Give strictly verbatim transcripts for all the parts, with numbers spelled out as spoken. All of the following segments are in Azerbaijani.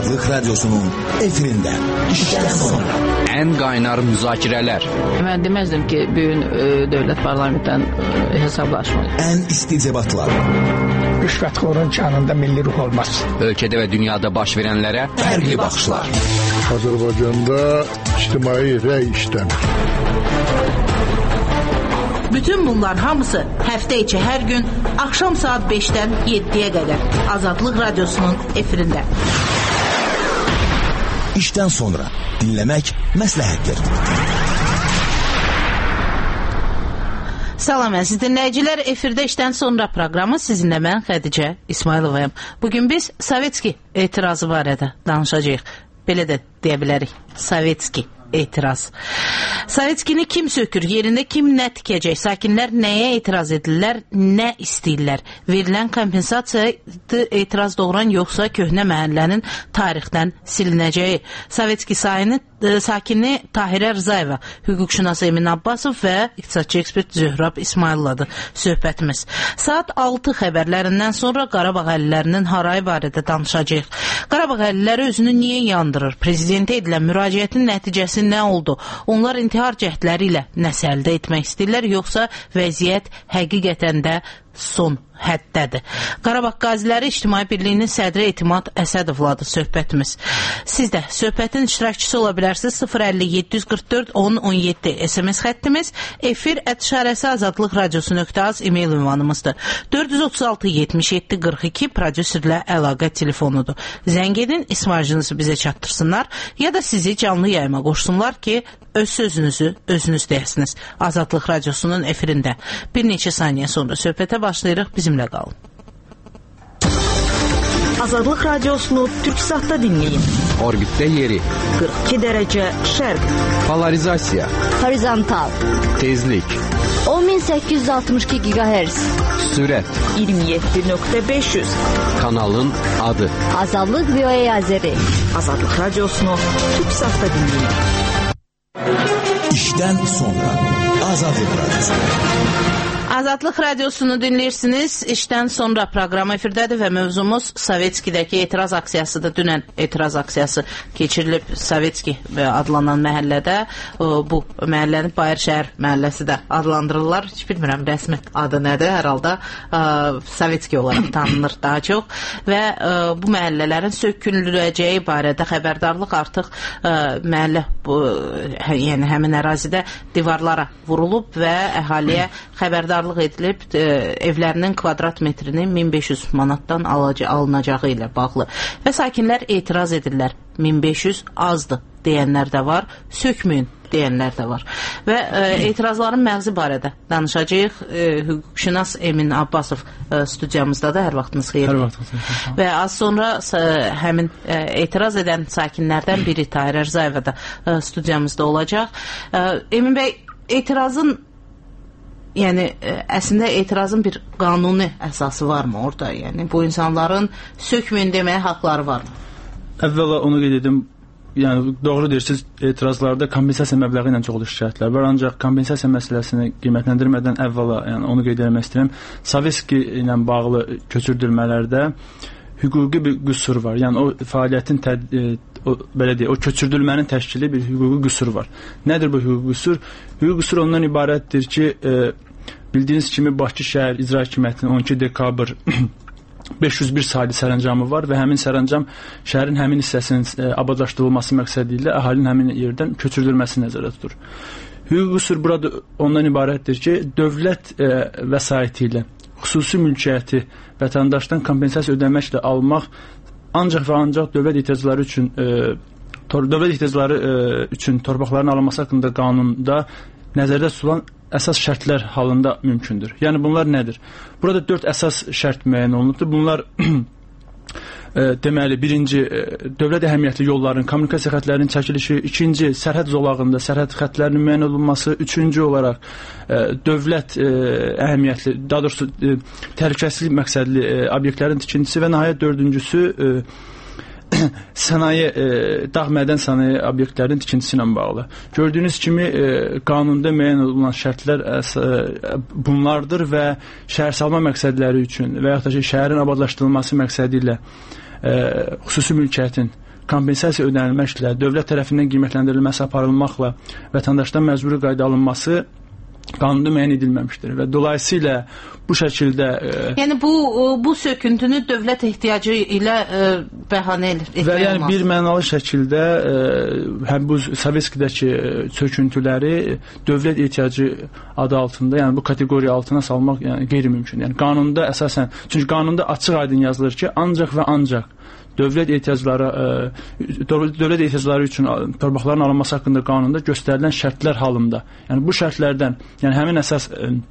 Azadlıq Radyosu'nun efirində işdən sonra. Ən qaynar müzakirələr. Mən deməzdim ki, bugün e, dövlət parlamentdən e, hesablaşmalı. Ən isti debatlar. Rüşvətxorun canında milli ruh olmaz. Ölkədə və dünyada baş verənlərə fərqli baxışlar. Azərbaycanda ictimai rəy işləmir. Bütün bunlar hamısı həftə içi hər gün axşam saat beşdən yeddiyə qədər Azadlıq Radyosu'nun efirində. İşdən sonra dinləmək məsləhətdir. Salam əziz dinləyicilər, efirdə işdən sonra proqramı sizinlə mən Xədicə İsmayılovayam. Bugün biz Sovetski etirazı barədə danışacağıq. Belə də deyə bilərik, Sovetski etiraz. Sovetskini kim sökür, yerində kim nə tikəcək, sakinlər nəyə etiraz edirlər, nə istəyirlər, verilən kompensasiya etiraz doğuran yoxsa köhnə məhəllənin tarixdən silinəcəyi. Sovetski sayını, sakini Tahirə Rzayeva, hüquqşünas Emin Abbasov və iqtisadçı ekspert Zöhrab İsmayılladır söhbətimiz. Saat altı xəbərlərindən sonra Qarabağ əhalilərinin harayı barədə danışacağıq. Qarabağ əhaliləri özünü niyə yandırır? Prezidentə edilən müraciətin nəticəsi nə oldu? Onlar intihar cəhdləri ilə nəsə əldə etmək istəyirlər, yoxsa vəziyyət həqiqətən də son həddədir? Qarabağ Qaziləri İctimai Birliyinin sədri Etimad Əsədovladır söhbətimiz. Siz də söhbətin iştirakçısı ola bilərsiniz. sıfır əlli yeddi yüz qırx dörd on on yeddi S M S xəttimiz, efir ət işarəsi azadlıq radiosu nöqtə az e-mail ünvanımızdır. dörd yüz otuz altı yetmiş yeddi qırx iki prodüserlə əlaqə telefonudur. Zəng edin, ismarcınızı bizə çatdırsınlar ya da sizi canlı yayıma qoşsunlar ki, öz sözünüzü özünüz deyəsiniz. Azadlıq Radyosu'nun efirində. Bir neçə saniyə sonra söhbətə başlayırıq, bizimlə qalın. Azadlıq Radiosunu Türksatda dinləyin. Orbitdə yeri. qırx iki dərəcə şərq. Polarizasiya. Horizontal. Tezlik. on min səkkiz yüz altmış iki gigahertz. Sürət. iyirmi yeddi nöqtə beş yüz. Kanalın adı. Azadlıq V O A Azəri. Azadlıq Radiosunu Türksatda dinləyin. İşdən sonra Azadlıq Radyosu. Azadlıq Radiosunu dinləyirsiniz. İşdən sonra proqram efirdədir və mövzumuz Sovetskidəki etiraz aksiyasıdır. Dünən etiraz aksiyası keçirilib Sovetski adlanan məhəllədə. Bu məhəlləni Bayır şəhər məhəlləsi də adlandırırlar. Hiç bilmirəm rəsmi adı nədir. Hər halda Sovetski olaraq tanınır daha çox. Və bu məhəllələrin söküləcəyi barədə xəbərdarlıq artıq məhəllə, yəni həmin ərazidə divarlara vurulub və əhaliyə xəbərdarlıq edilib, e, evlərinin kvadrat metrini min beş yüz manatdan alınacağı ilə bağlı. Və sakinlər etiraz edirlər. min beş yüz azdır deyənlər də var, sökməyin deyənlər də var. Və e, etirazların məğzi barədə danışacağıq. E, hüquqşünas Emin Abbasov e, studiyamızda da, hər vaxtınız xeyir. Hər vaxtınız xeyir. Və az sonra e, həmin e, etiraz edən sakinlərdən biri Tahirə Rzayeva da e, studiyamızda olacaq. E, Emin bəy, etirazın Yəni, əslində etirazın bir qanuni əsası varmı orada? Yəni, bu insanların sökməyin deməyə haqları varmı? Əvvəla onu qeyd edim, yəni doğru deyirsiniz, etirazlarda kompensasiya məbləği ilə çoxlu şikayətlər var, ancaq kompensasiya məsələsini qiymətləndirmədən əvvəla, yəni onu qeyd etmək istəyirəm, Sovetski ilə bağlı köçürdülmələrdə hüquqi bir qüsur var. Yəni o fəaliyyətin təd, e, o, belə deyək, o köçürdülmənin təşkili bir hüquqi qüsur var. Nədir bu hüquqi qüsur? Hüquqi qüsur ondan ibarətdir ki, e, bildiyiniz kimi Bakı şəhər icra hakimiyyətinin on iki dekabr beş yüz bir saylı sərəncamı var və həmin sərəncam şəhərin həmin hissəsinin e, abadlaşdırılması məqsədi ilə əhalinin həmin yerdən köçürdülməsi nəzərdə tutur. Hüquqi qüsur burada ondan ibarətdir ki, dövlət e, vəsaiti ilə xüsusi mülkiyyəti vətəndaşdan kompensasiya ödəməklə almaq ancaq və ancaq dövlət ehtiyacları üçün e, tor dövlət ehtiyacları e, üçün torpaqların alınması haqqında qanunda nəzərdə tutulan əsas şərtlər halında mümkündür. Yəni bunlar nədir? Burada dörd əsas şərt müəyyən olunubdur. Bunlar e, deməli, birinci, e, dövlət əhəmiyyətli yolların, kommunikasiya xətlərinin çəkilişi, ikinci, sərhəd zolağında sərhəd xətlərinin müəyyən olunması, üçüncü olaraq e, dövlət e, əhəmiyyətli, daha doğrusu e, təhlükəsizlik məqsədli e, obyektlərin tikintisi və nəhayət dördüncüsü e, sənaye, e, dağ mədən sənaye obyektlərinin tikintisi ilə bağlı. Gördüyünüz kimi e, qanunda müəyyən olunan şərtlər e, bunlardır və şəhərsalma məqsədləri üçün və yaxud da ki, şəhərin abadlaşdırılması məqsədi ilə e, xüsusi mülkiyyətin kompensasiya ödənilməklə, dövlət tərəfindən qiymətləndirilməsi aparılmaqla vətəndaşdan məcburi qayda alınması qanunda müəyyən edilməmişdir və dolayısıyla bu şəkildə e, yəni bu bu söküntünü dövlət ehtiyacı ilə e, bəhanə etmək və yəni olmaz. Bir mənalı şəkildə e, həm bu Sovetskidəki söküntüləri dövlət ehtiyacı adı altında, yəni bu kateqoriya altına salmaq yəni qeyri-mümkün. Yəni qanunda əsasən, çünki qanunda açıq-aydın yazılır ki, ancaq və ancaq dövlət ehtiyacları dövlət ehtiyacları üçün torpaqların alınması haqqında qanunda göstərilən şərtlər halında, yəni bu şərtlərdən, yəni həmin əsas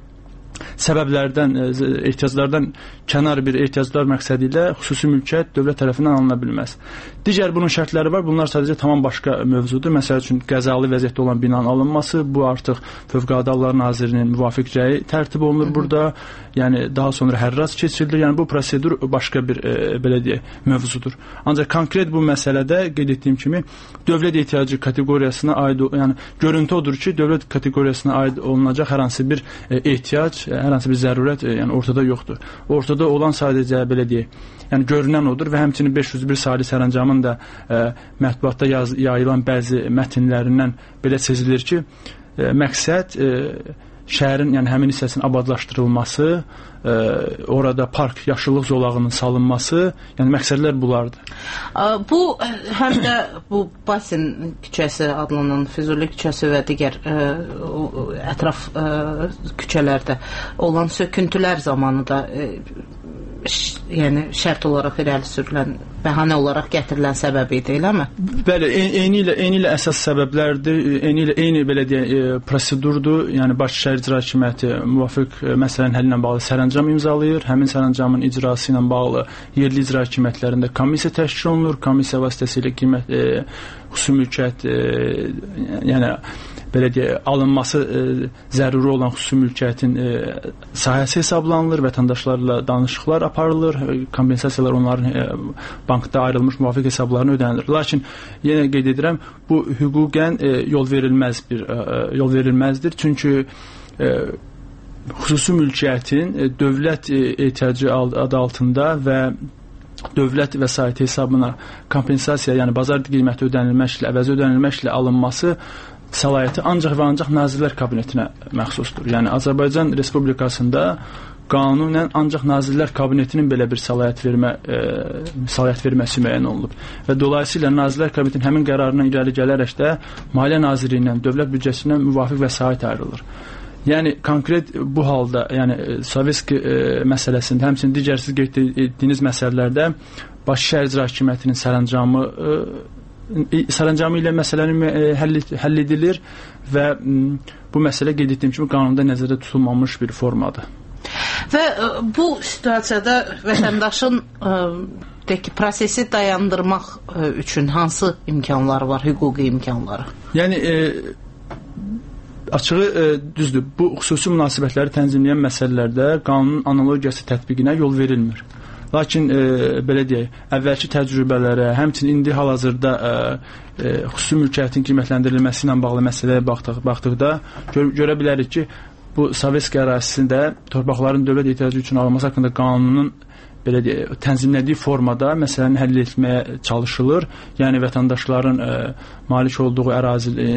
səbəblərdən, ehtiyaclardan kənar bir ehtiyaclar məqsədi ilə xüsusi mülkiyyət dövlət tərəfindən alına bilməz. Digər bunun şərtləri var. Bunlar sadəcə tamam başqa mövzudur. Məsəl üçün qəzalı vəziyyətdə olan binanın alınması, bu artıq Fövqəladə Hallar Nazirinin müvafiq rəyi tərtib olunur burada. Yəni daha sonra hərras keçirilir. Yəni bu prosedur başqa bir e, belə deyək, mövzudur. Ancaq konkret bu məsələdə qeyd etdiyim kimi dövlət ehtiyacı kateqoriyasına aid, yəni görüntü odur ki, dövlət kateqoriyasına aid olunacaq hər hansı bir e, ehtiyac, hər hansı bir zərurət e, yəni ortada yoxdur. Ortada olan sadəcə belə deyək, yəni görünən odur və həmçinin beş yüz bir saylı sərəncamın da e, mətbuatda yaz, yayılan bəzi mətnlərindən belə sezilir ki, e, məqsəd e, şəhərin, yəni həmin hissəsinin abadlaşdırılması, e, orada park, yaşıllıq zolağının salınması, yəni məqsədlər bunlardır. Bu həm də bu Basin küçəsi adlanan Füzuli küçəsi və digər ə, ətraf ə, küçələrdə olan söküntülər zamanı da ə, ş, yəni şərt olaraq irəli sürülən, bəhanə olaraq gətirilən səbəb idi, eləmi? Bəli, eyni ilə eyni ilə əsas səbəblərdir. Eyni ilə eyni belə deyək, prosedurdur. Yəni Bakı şəhər icra hakimiyyəti müvafiq məsələnin həlli ilə bağlı sərəncam imzalayır. Həmin sərəncamın icrası ilə bağlı yerli icra hakimiyyətlərində komissiya təşkil olunur. Komissiya vasitəsilə qiymət e, xüsusi mülkiyyət e, yəni belə deyək, alınması e, zəruri olan xüsusi mülkiyyətin e, sahəsi hesablanılır, vətəndaşlarla danışıqlar aparılır, kompensasiyalar onların e, bankda ayrılmış müvafiq hesablarına ödənilir. Lakin yenə qeyd edirəm, bu hüquqən e, yol verilməz bir e, yol verilməzdir. Çünki e, xüsusi mülkiyyətin e, dövlət e, ehtiyacı adı altında və dövlət vəsaiti hesabına kompensasiya, yəni bazar qiyməti ödənilməklə, əvəzi ödənilməklə alınması səlahiyyəti ancaq və ancaq Nazirlər Kabinetinə məxsusdur. Yəni Azərbaycan Respublikasında qanunən ancaq Nazirlər Kabinetinin belə bir səlahiyyət vermə e, səlahiyyət verməsi müəyyən olunub. Və dolayısıyla Nazirlər Kabinetinin həmin qərarından irəli gələrək də Maliyyə Nazirliyindən, dövlət büdcəsindən müvafiq vəsait ayrılır. Yəni konkret bu halda, yəni Sovetski e, məsələsində, həmçinin digər siz qeyd etdiyiniz məsələlərdə Bakı şəhər icra hakimiyyətinin sərəncamı e, sərəncamı ilə məsələnin həll, həll edilir və bu məsələ qeyd etdiyim kimi qanunda nəzərdə tutulmamış bir formadır. Və bu situasiyada vətəndaşın deyək ki, prosesi dayandırmaq üçün hansı imkanları var, hüquqi imkanları? Yəni e, açığı e, düzdür, bu xüsusi münasibətləri tənzimləyən məsələlərdə qanunun analogiyası tətbiqinə yol verilmir. Lakin e, belə deyək, əvvəlki təcrübələrə, həmçinin indi hal-hazırda e, e, xüsusi mülkiyyətin qiymətləndirilməsi ilə bağlı məsələyə baxdıq, baxdıqda gör, görə bilərik ki, bu Sovetski ərazisində torpaqların dövlət ehtiyacı üçün alınması haqqında qanunun belə deyək, tənzimlədiyi formada məsələni həll etməyə çalışılır. Yəni vətəndaşların e, malik olduğu ərazi e,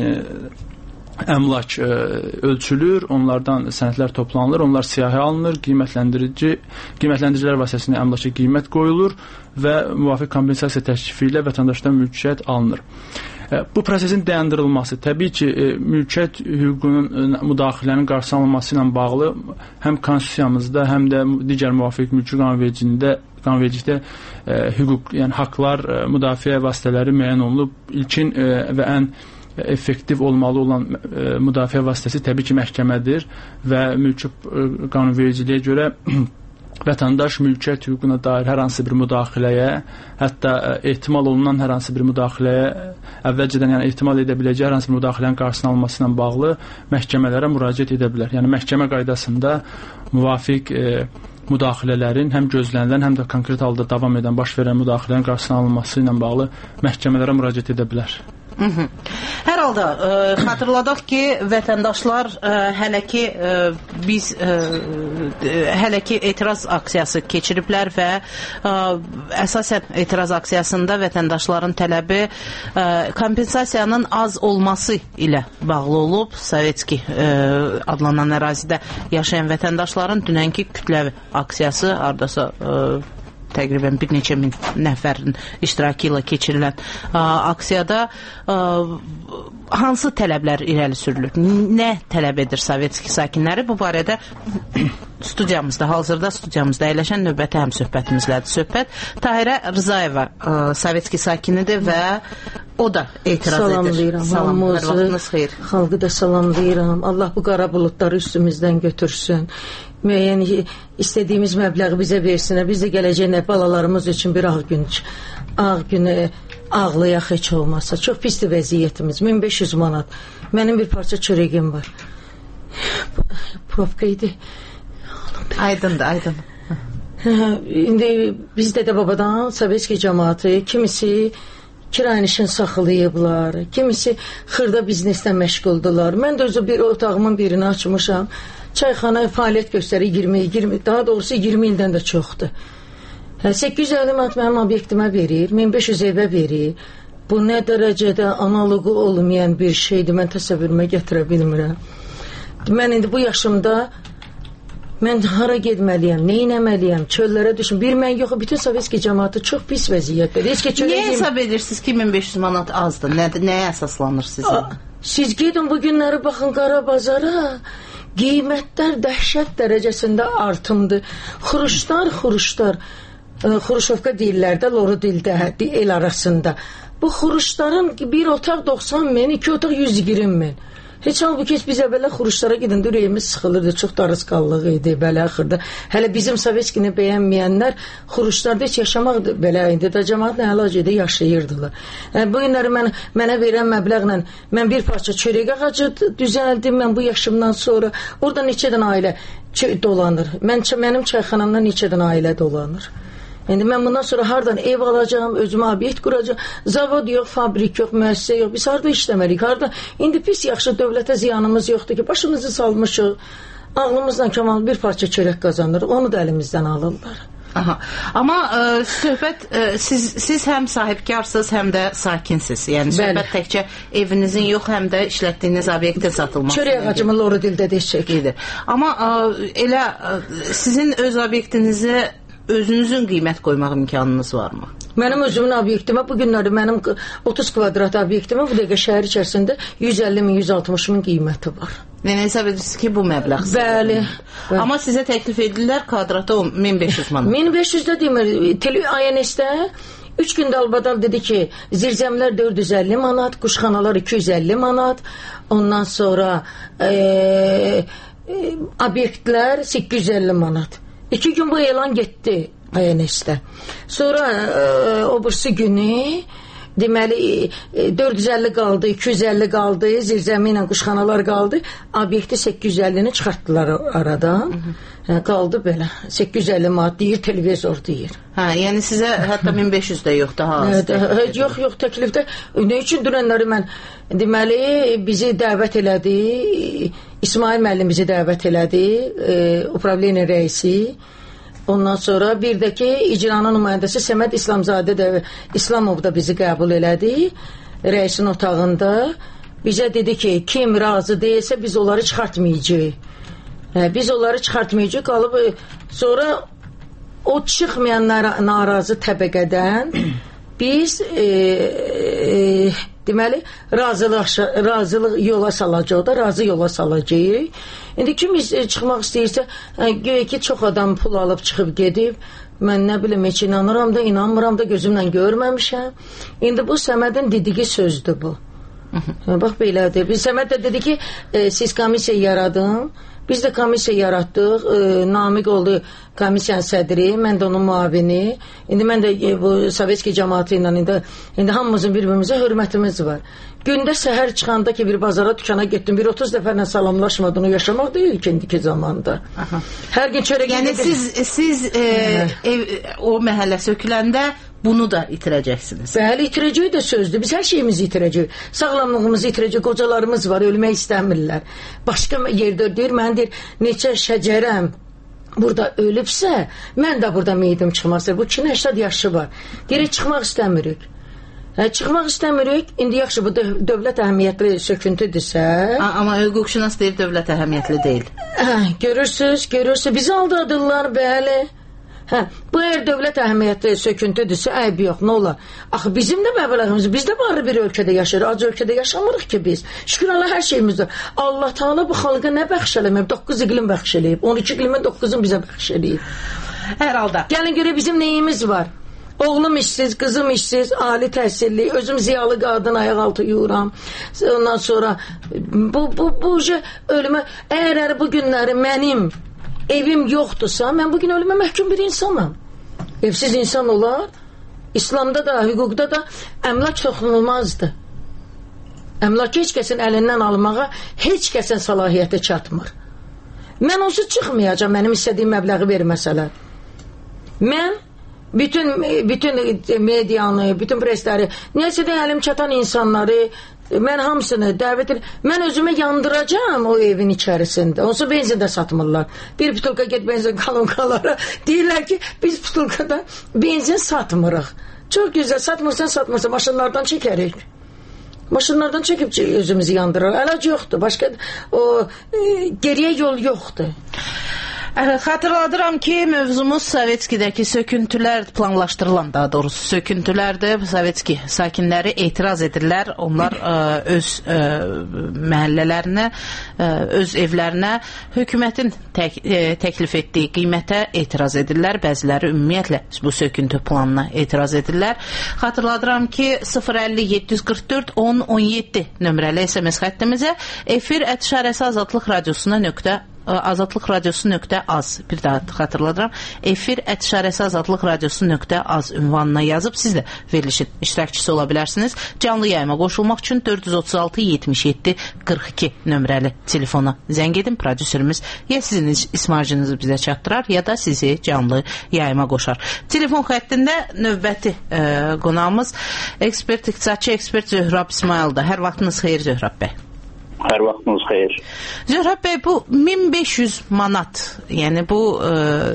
əmlak e, ölçülür, onlardan sənədlər toplanılır, onlar siyahı alınır, qiymətləndirici, qiymətləndiricilər vasitəsilə əmlaka qiymət qoyulur və müvafiq kompensasiya təklifi ilə vətəndaşdan mülkiyyət alınır. E, bu prosesin dayandırılması, təbii ki, e, mülkiyyət hüququnun e, müdaxilənin qarşısı alınması ilə bağlı həm konstitusiyamızda, həm də digər müvafiq mülki qanunvericiliyində qanunvericilikdə e, hüquq, yəni haqlar, e, müdafiə vasitələri müəyyən olunub. İlkin e, və ən effektiv olmalı olan e, müdafiə vasitəsi təbii ki, məhkəmədir və mülki e, qanunvericiliyə görə vətəndaş mülkiyyət hüququna dair hər hansı bir müdaxiləyə, hətta e, ehtimal olunan hər hansı bir müdaxiləyə, əvvəlcədən yəni ehtimal edə biləcək hər hansı bir müdaxilənin qarşısının alınması ilə bağlı məhkəmələrə müraciət edə bilər. Yəni məhkəmə qaydasında müvafiq e, müdaxilələrin həm gözlənilən, həm də konkret halda davam edən, baş verən müdaxilələrin qarşısının alınması ilə bağlı məhkəmələrə müraciət edə bilər. Hı -hı. Hər halda ə, xatırladaq ki, vətəndaşlar ə, hələ ki ə, biz ə, hələ ki etiraz aksiyası keçiriblər və ə, əsasən etiraz aksiyasında vətəndaşların tələbi ə, kompensasiyanın az olması ilə bağlı olub. Sovetski ə, adlanan ərazidə yaşayan vətəndaşların dünənki kütləvi aksiyası hardasa ə, təqribən bir neçə min nəfərin iştirakı ilə keçirilən ə, aksiyada ə, hansı tələblər irəli sürülür? Nə tələb edir Sovetski sakinləri? Bu barədə studiyamızda, hazırda studiyamızda əyləşən növbəti həmsöhbətimizlədir. Söhbət Tahirə Rızayeva ə, Sovetski sakinidir və o da etiraz salamlayıram, edir. Salam, hər vaxtınız xeyir. Xalqı da salamlayıram. Allah bu qara buludları üstümüzdən götürsün. Müəyyən istədiyimiz məbləği bizə versinlər. Biz də gələcəkdə balalarımız üçün bir ağ gün, ağ günü ağlayaq heç olmazsa. Çox pisdir vəziyyətimiz. min beş yüz manat. Mənim bir parça çörəyim var. Profka idi. Aydındır, aydın. İndi biz dədə babadan Sovetski cəmaatı, kimisi kirayənişin saxlayıblar, kimisi xırda bizneslə məşğuldular. Mən də özü bir otağımın birini açmışam. Çayxana fəaliyyət göstərir iyirmi, iyirmi, daha doğrusu iyirmi ildən də çoxdur. səkkiz yüz əlli manat mənim obyektimə verir, min beş yüz evə verir. Bu nə dərəcədə analogu olmayan bir şeydir, mən təsəvvürümə gətirə bilmirəm. Mən indi bu yaşımda mən hara getməliyəm, nə etməliyəm, çöllərə düşün. Bir mən yox, bütün Sovetski cəmaatı çox pis vəziyyətdir. Niyə hesab edirsiniz ki, min beş yüz manat azdır? Nə, nəyə əsaslanır sizin? A, siz gedin bu günləri baxın qara bazara. Qiymətlər dəhşət dərəcəsində artımdır. Xuruşlar, xuruşlar, xuruşovka deyirlər də, loru dildə, el arasında. Bu xuruşların bir otaq doxsan min, iki otaq yüz iyirmi min. Heç halbuki biz əvvələ xuruşlara gedin, ürəyimiz sıxılırdı, çox darısqallıq idi, belə axırda. Hələ bizim Sovetskini bəyənməyənlər xuruşlarda heç yaşamaq belə idi, da cəmaat nə əlac edə yaşayırdılar. Yəni, bu günləri mən, mənə verən məbləğlə mən bir parça çörək ağacı düzəldim, mən bu yaşımdan sonra orada neçədən ailə dolanır. Mən, mənim çayxanamdan neçədən ailə dolanır. İndi mən bundan sonra hardan ev alacağım, özümə obyekt quracağım, zavod yox, fabrik yox, müəssisə yox, biz harada işləməliyik, harada? İndi pis yaxşı dövlətə ziyanımız yoxdur ki, başımızı salmışıq, ağlımızdan kamal bir parça çörək qazanırıq, onu da əlimizdən alırlar. Aha. Amma ə, söhbət, ə, siz, siz həm sahibkarsınız, həm də sakinsiniz. Yəni söhbət təkcə evinizin yox, həm də işlətdiyiniz obyektin satılması. Çörək ağacımı loru dildə deşək. Amma ə, elə ə, sizin öz obyektinizi özünüzün qiymət qoymaq imkanınız varmı? Mənim özümün obyektimə, bu günləri mənim otuz kvadrat obyektimə bu dəqiqə şəhər içərisində yüz əlli min, yüz altmış min qiyməti var. Yəni hesab edirsiniz ki, bu məbləğ. Bəli. Amma sizə təklif edirlər kvadrata min beş yüz manat. min beş yüz də demir. I N S-də üç gündə albadal dedi ki, zirzəmlər dörd yüz əlli manat, quşxanalar iki yüz əlli manat, ondan sonra e, e, obyektlər səkkiz yüz əlli manat. İki gün bu elan getdi I N S-də. Sonra e, o birisi günü deməli e, dörd yüz əlli qaldı, iki yüz əlli qaldı, zirzəmi ilə quşxanalar qaldı. Obyekti səkkiz yüz əllini çıxartdılar aradan. Hə, qaldı belə. səkkiz yüz əlli manat deyir, televizor deyir. Hə, yəni sizə hətta min beş yüz də yox, daha az. Hə, yox, yox, təklifdə. Nə üçün dünənləri mən deməli bizi dəvət elədi. İsmail müəllim bizi dəvət elədi, e, upravleniya rəisi. Ondan sonra bir də ki, icranın nümayəndəsi Səməd İslamzadə də İslamov da bizi qəbul elədi. Rəisin otağında bizə dedi ki, kim razı deyilsə biz onları çıxartmayacağıq. Hə, biz onları çıxartmayacağıq, qalıb sonra o çıxmayan narazı təbəqədən biz e, e, deməli razılıq, razılıq yola salacaq da, razı yola salacaq. İndi kim çıxmaq istəyirsə, göyə ki, çox adam pul alıb çıxıb gedib, mən nə bilim, heç inanıram da, inanmıram da, gözümlə görməmişəm. İndi bu Səmədin dediyi sözdür bu. Bax, belədir. Biz Səməd də dedi ki, e, siz komissiya yaradın, biz də komissiya yaratdıq, e, Namiq oldu komissiyanın sədri, mən də onun müavini. İndi mən də e, bu Sovetski cəmaatı ilə indi, indi hamımızın bir-birimizə hörmətimiz var. Gündə səhər çıxanda ki, bir bazara, dükana getdim, bir otuz dəfərlə salamlaşmadığını yaşamaq deyil ki, indiki zamanda. Aha. Hər gün çörək yəni gedir. siz, siz e, ev, o məhəllə söküləndə bunu da itirəcəksiniz. Bəli, itirəcək də sözdür. Biz hər şeyimizi itirəcək. Sağlamlığımızı itirəcək. Qocalarımız var, ölmək istəmirlər. Başqa yerdə deyir, mən deyir, neçə şəcərəm burada ölübsə, mən də burada meyidim çıxmasın. Bu iki səksən yaşı var. Deyir, çıxmaq istəmirik. Hə, çıxmaq istəmirik. İndi yaxşı, bu dövlət əhəmiyyətli söküntüdürsə. Amma hüquqşünas deyir, dövlət əhəmiyyətli deyil. Hə, görürsünüz, görürsünüz. Bizi aldadırlar, bəli. Hə, bu əgər dövlət əhəmiyyətli söküntüdürsə, ayıb yox, nə olar? Axı bizim də məbləğimiz, biz də varlı bir ölkədə yaşayırıq, ac ölkədə yaşamırıq ki biz. Şükür Allah, hər şeyimiz var. Allah Teala bu xalqa nə bəxş eləməyib? doqquz iqlim bəxş eləyib. on iki iqlimin doqquzunu bizə bəxş eləyib. Hər halda. Gəlin görə bizim neyimiz var? Oğlum işsiz, qızım işsiz, ali təhsilli, özüm ziyalı qadın ayaq altı yuyuram. Ondan sonra bu bu bu ölümə, əgər bu günləri mənim evim yoxdursa, mən bugün ölümə məhkum bir insanam. Evsiz insan olar. İslamda da, hüquqda da əmlak toxunulmazdır. Əmlak heç kəsin əlindən almağa heç kəsin səlahiyyəti çatmır. Mən onsuz çıxmayacam, mənim istədiyim məbləği verməsələr. Mən bütün bütün medianı, bütün presləri, neysə də əlim çatan insanları, mən hamısını dəvət edir. Mən özümü yandıracağım o evin içərisində. Onsuz benzin də satmırlar. Bir butulka get benzin kalonkalara. Deyirlər ki, biz butulkada benzin satmırıq. Çox gözəl, satmırsan, satmırsan, maşınlardan çəkərik. Maşınlardan çəkib özümüzü yandırırıq. Əlac yoxdur. Başqa o e, geriyə yol yoxdur. Xatırladıram ki, mövzumuz Sovetskidəki söküntülər, planlaşdırılan daha doğrusu söküntülərdir. Sovetski sakinləri etiraz edirlər. Onlar ə, öz ə, məhəllələrinə, ə, öz evlərinə hökumətin tək, ə, təklif etdiyi qiymətə etiraz edirlər. Bəziləri ümumiyyətlə bu söküntü planına etiraz edirlər. Xatırladıram ki, sıfır əlli yeddi yüz qırx dörd on on yeddi nömrəli S M S xəttimizə efir at işarəsi azadlıq radiosuna nöqtə azadlıq radiosu nöqtə az, bir daha xatırladıram, efir at işarəsi azadlıq radiosu nöqtə az ünvanına yazıb siz də verilişin iştirakçısı ola bilərsiniz. Canlı yayıma qoşulmaq üçün dörd yüz otuz altı yetmiş yeddi qırx iki nömrəli telefona zəng edin. Prodüserimiz ya sizin ismarcınızı bizə çatdırar, ya da sizi canlı yayıma qoşar. Telefon xəttində növbəti e, qonağımız ekspert, iqtisadçı ekspert Zöhrab İsmayıldır. Hər vaxtınız xeyir Zöhrab bəy. Hər vaxtınız xeyir. Zöhrab bəy, bu min beş yüz manat, yəni bu e,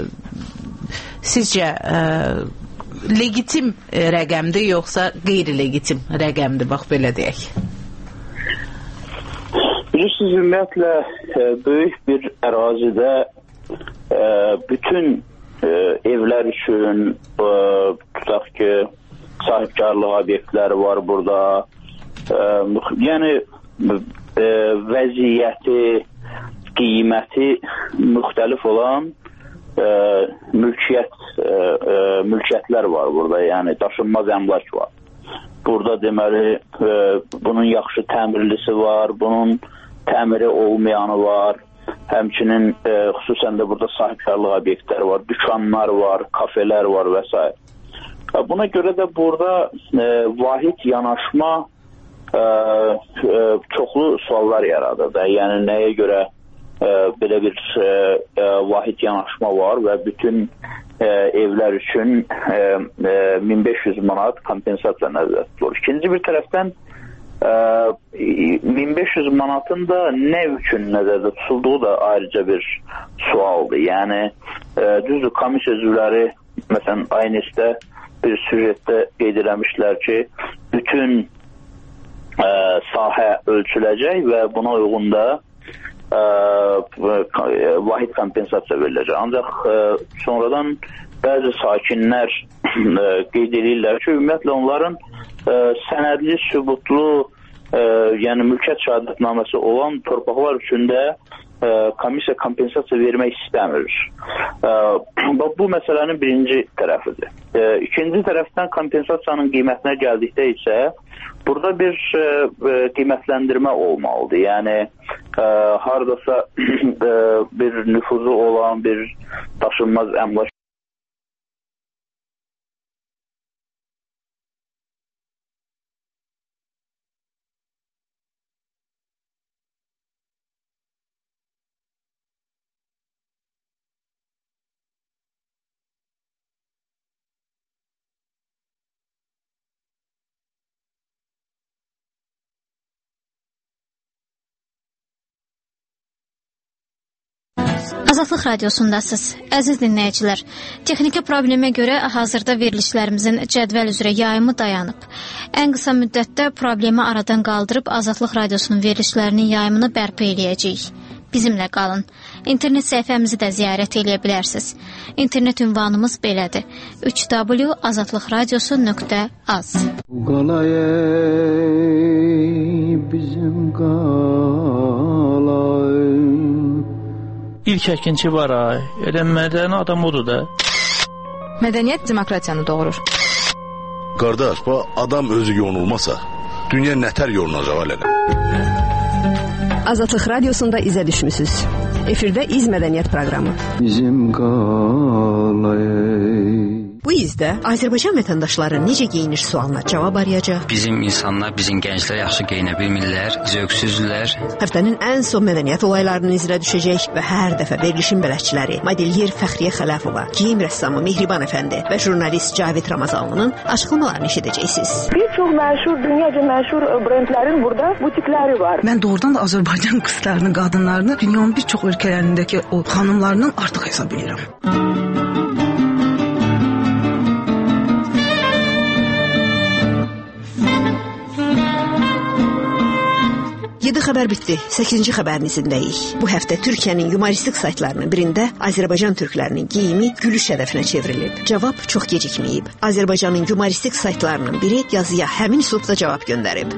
sizcə e, legitim rəqəmdir, yoxsa qeyri-legitim rəqəmdir, bax belə deyək? Bilirsiniz, ümumiyyətlə e, böyük bir ərazidə e, bütün e, evlər üçün e, tutaq ki, sahibkarlıq obyektləri var burada. E, yəni e, vəziyyəti, qiyməti müxtəlif olan e, mülkiyyət e, e, mülkiyyətlər var burada, yəni daşınmaz əmlak var. Burada deməli e, bunun yaxşı təmirlisi var, bunun təmiri olmayanı var. Həmçinin e, xüsusən də burada sahibkarlıq obyektləri var, dükanlar var, kafelər var və s. Buna görə də burada e, vahid yanaşma e, e, çoxlu suallar yaradır da. Yəni nəyə görə e, belə bir e, e, vahid yanaşma var və bütün e, evlər üçün e, e, min beş yüz manat kompensasiya nəzərdə tutulur. İkinci bir tərəfdən e, min beş yüz manatın da nə üçün nəzərdə tutulduğu da ayrıca bir sualdır. Yəni e, düzdür, komissiya üzvləri məsələn Aynes'də bir süjetdə qeyd eləmişlər ki, bütün e, sahə ölçüləcək və buna uyğun da e, vahid kompensasiya veriləcək. Ancaq e, sonradan bəzi sakinlər e, qeyd edirlər ki, ümumiyyətlə onların e, sənədli, sübutlu, e, yəni mülkiyyət şəhadətnaməsi olan torpaqlar üçün də e, komissiya kompensasiya vermək istəmir. E, bu məsələnin birinci tərəfidir. E, ikinci tərəfdən kompensasiyanın qiymətinə gəldikdə isə burada bir e, qiymətləndirmə olmalıdır. Yəni e, hardasa e, bir nüfuzu olan bir daşınmaz əmlak Azadlıq Radiosundasınız. Əziz dinləyicilər, texniki problemə görə hazırda verilişlərimizin cədvəl üzrə yayımı dayanıb. Ən qısa müddətdə problemi aradan qaldırıb Azadlıq Radiosunun verilişlərinin yayımını bərpa eləyəcəyik. Bizimlə qalın. İnternet səhifəmizi də ziyarət eləyə bilərsiniz. İnternet ünvanımız belədir: üç w nöqtə azadlıq radiosu nöqtə az. Qalay bizim qalay. İlk əkinçi var ay. Elə mədəni adam odur da. Mədəniyyət demokratiyanı doğurur. Qardaş, bu adam özü yonulmasa, dünya nətər yolunacaq elə? Azadlıq Radiosunda izə düşmüsünüz. Efirdə İz Mədəniyyət proqramı. Bizim qalay. Bu izdə Azərbaycan vətəndaşları necə geyinir sualına cavab arayacaq. Bizim insanlar, bizim gənclər yaxşı geyinə bilmirlər, zövqsüzlər. Həftənin ən son mədəniyyət olaylarının izrə düşəcək və hər dəfə verilişin bələdçiləri Modelyer Fəxriyə Xələfova, geyim rəssamı Mehriban Əfəndi və jurnalist Cavid Ramazanlının açıqlamalarını eşidəcəksiniz. Bir çox məşhur, dünyaca məşhur brendlərin burada butikləri var. Mən doğrudan da Azərbaycan qızlarını, qadınlarını dünyanın bir çox ölkələrindəki o xanımlarından artıq hesab edirəm. yeddi xəbər bitdi. səkkizinci xəbərin izindəyik. Bu həftə Türkiyənin yumoristik saytlarının birində Azərbaycan türklərinin geyimi gülüş hədəfinə çevrilib. Cavab çox gecikməyib. Azərbaycanın yumoristik saytlarının biri yazıya həmin üslubda cavab göndərib.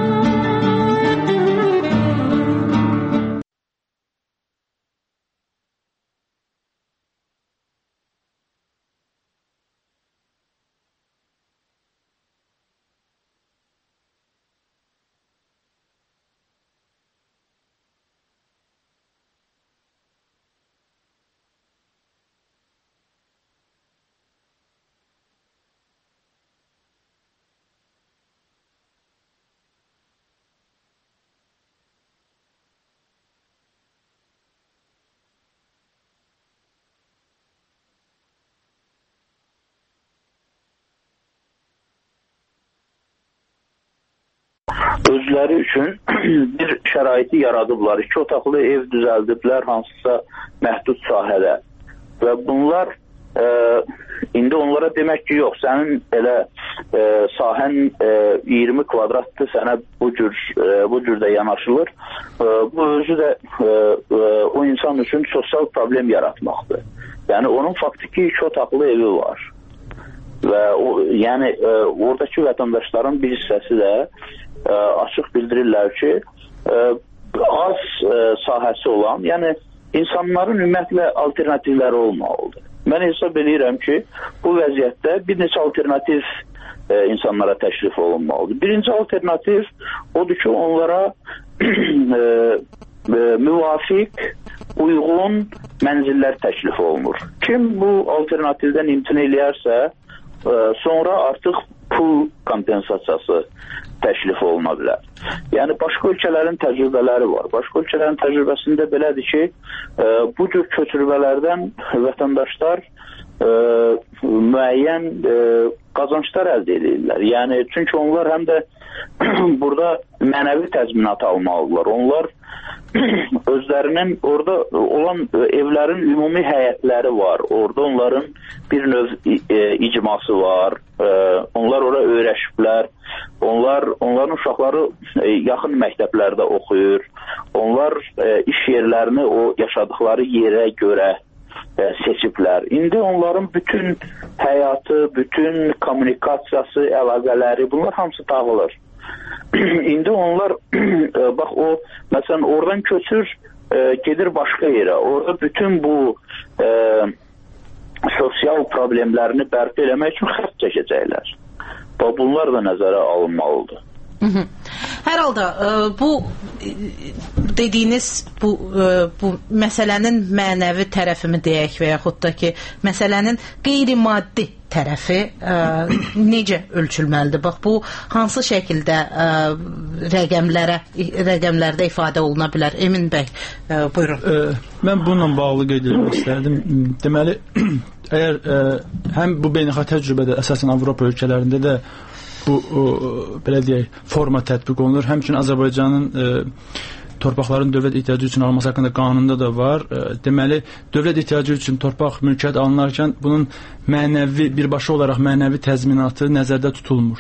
Özləri üçün bir şəraiti yaradıblar. İki otaqlı ev düzəldiblər hansısa məhdud sahədə. Və bunlar e, indi onlara demək ki, yox, sənin elə e, sahən e, iyirmi kvadratdır, sənə bu cür e, bu cürdə yanaşılır. E, bu özü də e, e, o insan üçün sosial problem yaratmaqdır. Yəni onun faktiki iki otaqlı evi var. Və o, yəni e, oradakı vətəndaşların bir hissəsi də Ə, açıq bildirirlər ki, ə, az ə, sahəsi olan, yəni insanların ümumiyyətlə alternativləri olmalıdır. Mən hesab edirəm ki, bu vəziyyətdə bir neçə alternativ ə, insanlara təklif olunmalıdır. Birinci alternativ odur ki, onlara ə, ə, müvafiq, uyğun mənzillər təklif olunur. Kim bu alternativdən imtina eləyərsə, ə, sonra artıq pul kompensasiyası təklif oluna bilər. Yəni, başqa ölkələrin təcrübələri var. Başqa ölkələrin təcrübəsində belədir ki, e, bu cür köçürbələrdən vətəndaşlar e, müəyyən e, qazanclar əldə edirlər. Yəni, çünki onlar həm də burada mənəvi təzminat almalıdırlar. Onlar özlərinin orada olan evlərin ümumi həyətləri var. Orada onların bir növ e, icması var. E, onlar ora öyrəşiblər. Onlar, onların uşaqları e, yaxın məktəblərdə oxuyur. Onlar e, iş yerlərini o yaşadıkları yerə görə e, seçiblər. İndi onların bütün həyatı, bütün kommunikasiyası, əlaqələri, bunlar hamısı dağılır. İndi onlar, e, bax o, məsələn, oradan köçür, e, gedir başqa yerə. Orada bütün bu e, sosial problemlərini bərpa eləmək üçün xətt çəkəcəklər. Bunlar da nəzərə alınmalıdır. Hı -hı. Hər halda e, bu e, dediyiniz bu e, bu məsələnin mənəvi tərəfimi deyək və yaxud da ki, məsələnin qeyri-maddi tərəfi e, necə ölçülməlidir? Bax, bu hansı şəkildə e, rəqəmlərə rəqəmlərdə ifadə oluna bilər? Emin bəy, e, buyurun. E, mən bununla bağlı qeyd etmək istərdim. Deməli, əgər e, həm bu beynəlxalq təcrübədə əsasən Avropa ölkələrində də bu o, belə deyək, forma tətbiq olunur. Həmçinin Azərbaycanın e, torpaqların dövlət ehtiyacı üçün alınması haqqında qanunda da var. E, deməli, dövlət ehtiyacı üçün torpaq mülkiyyət alınarkən bunun mənəvi, birbaşa olaraq mənəvi təzminatı nəzərdə tutulmur.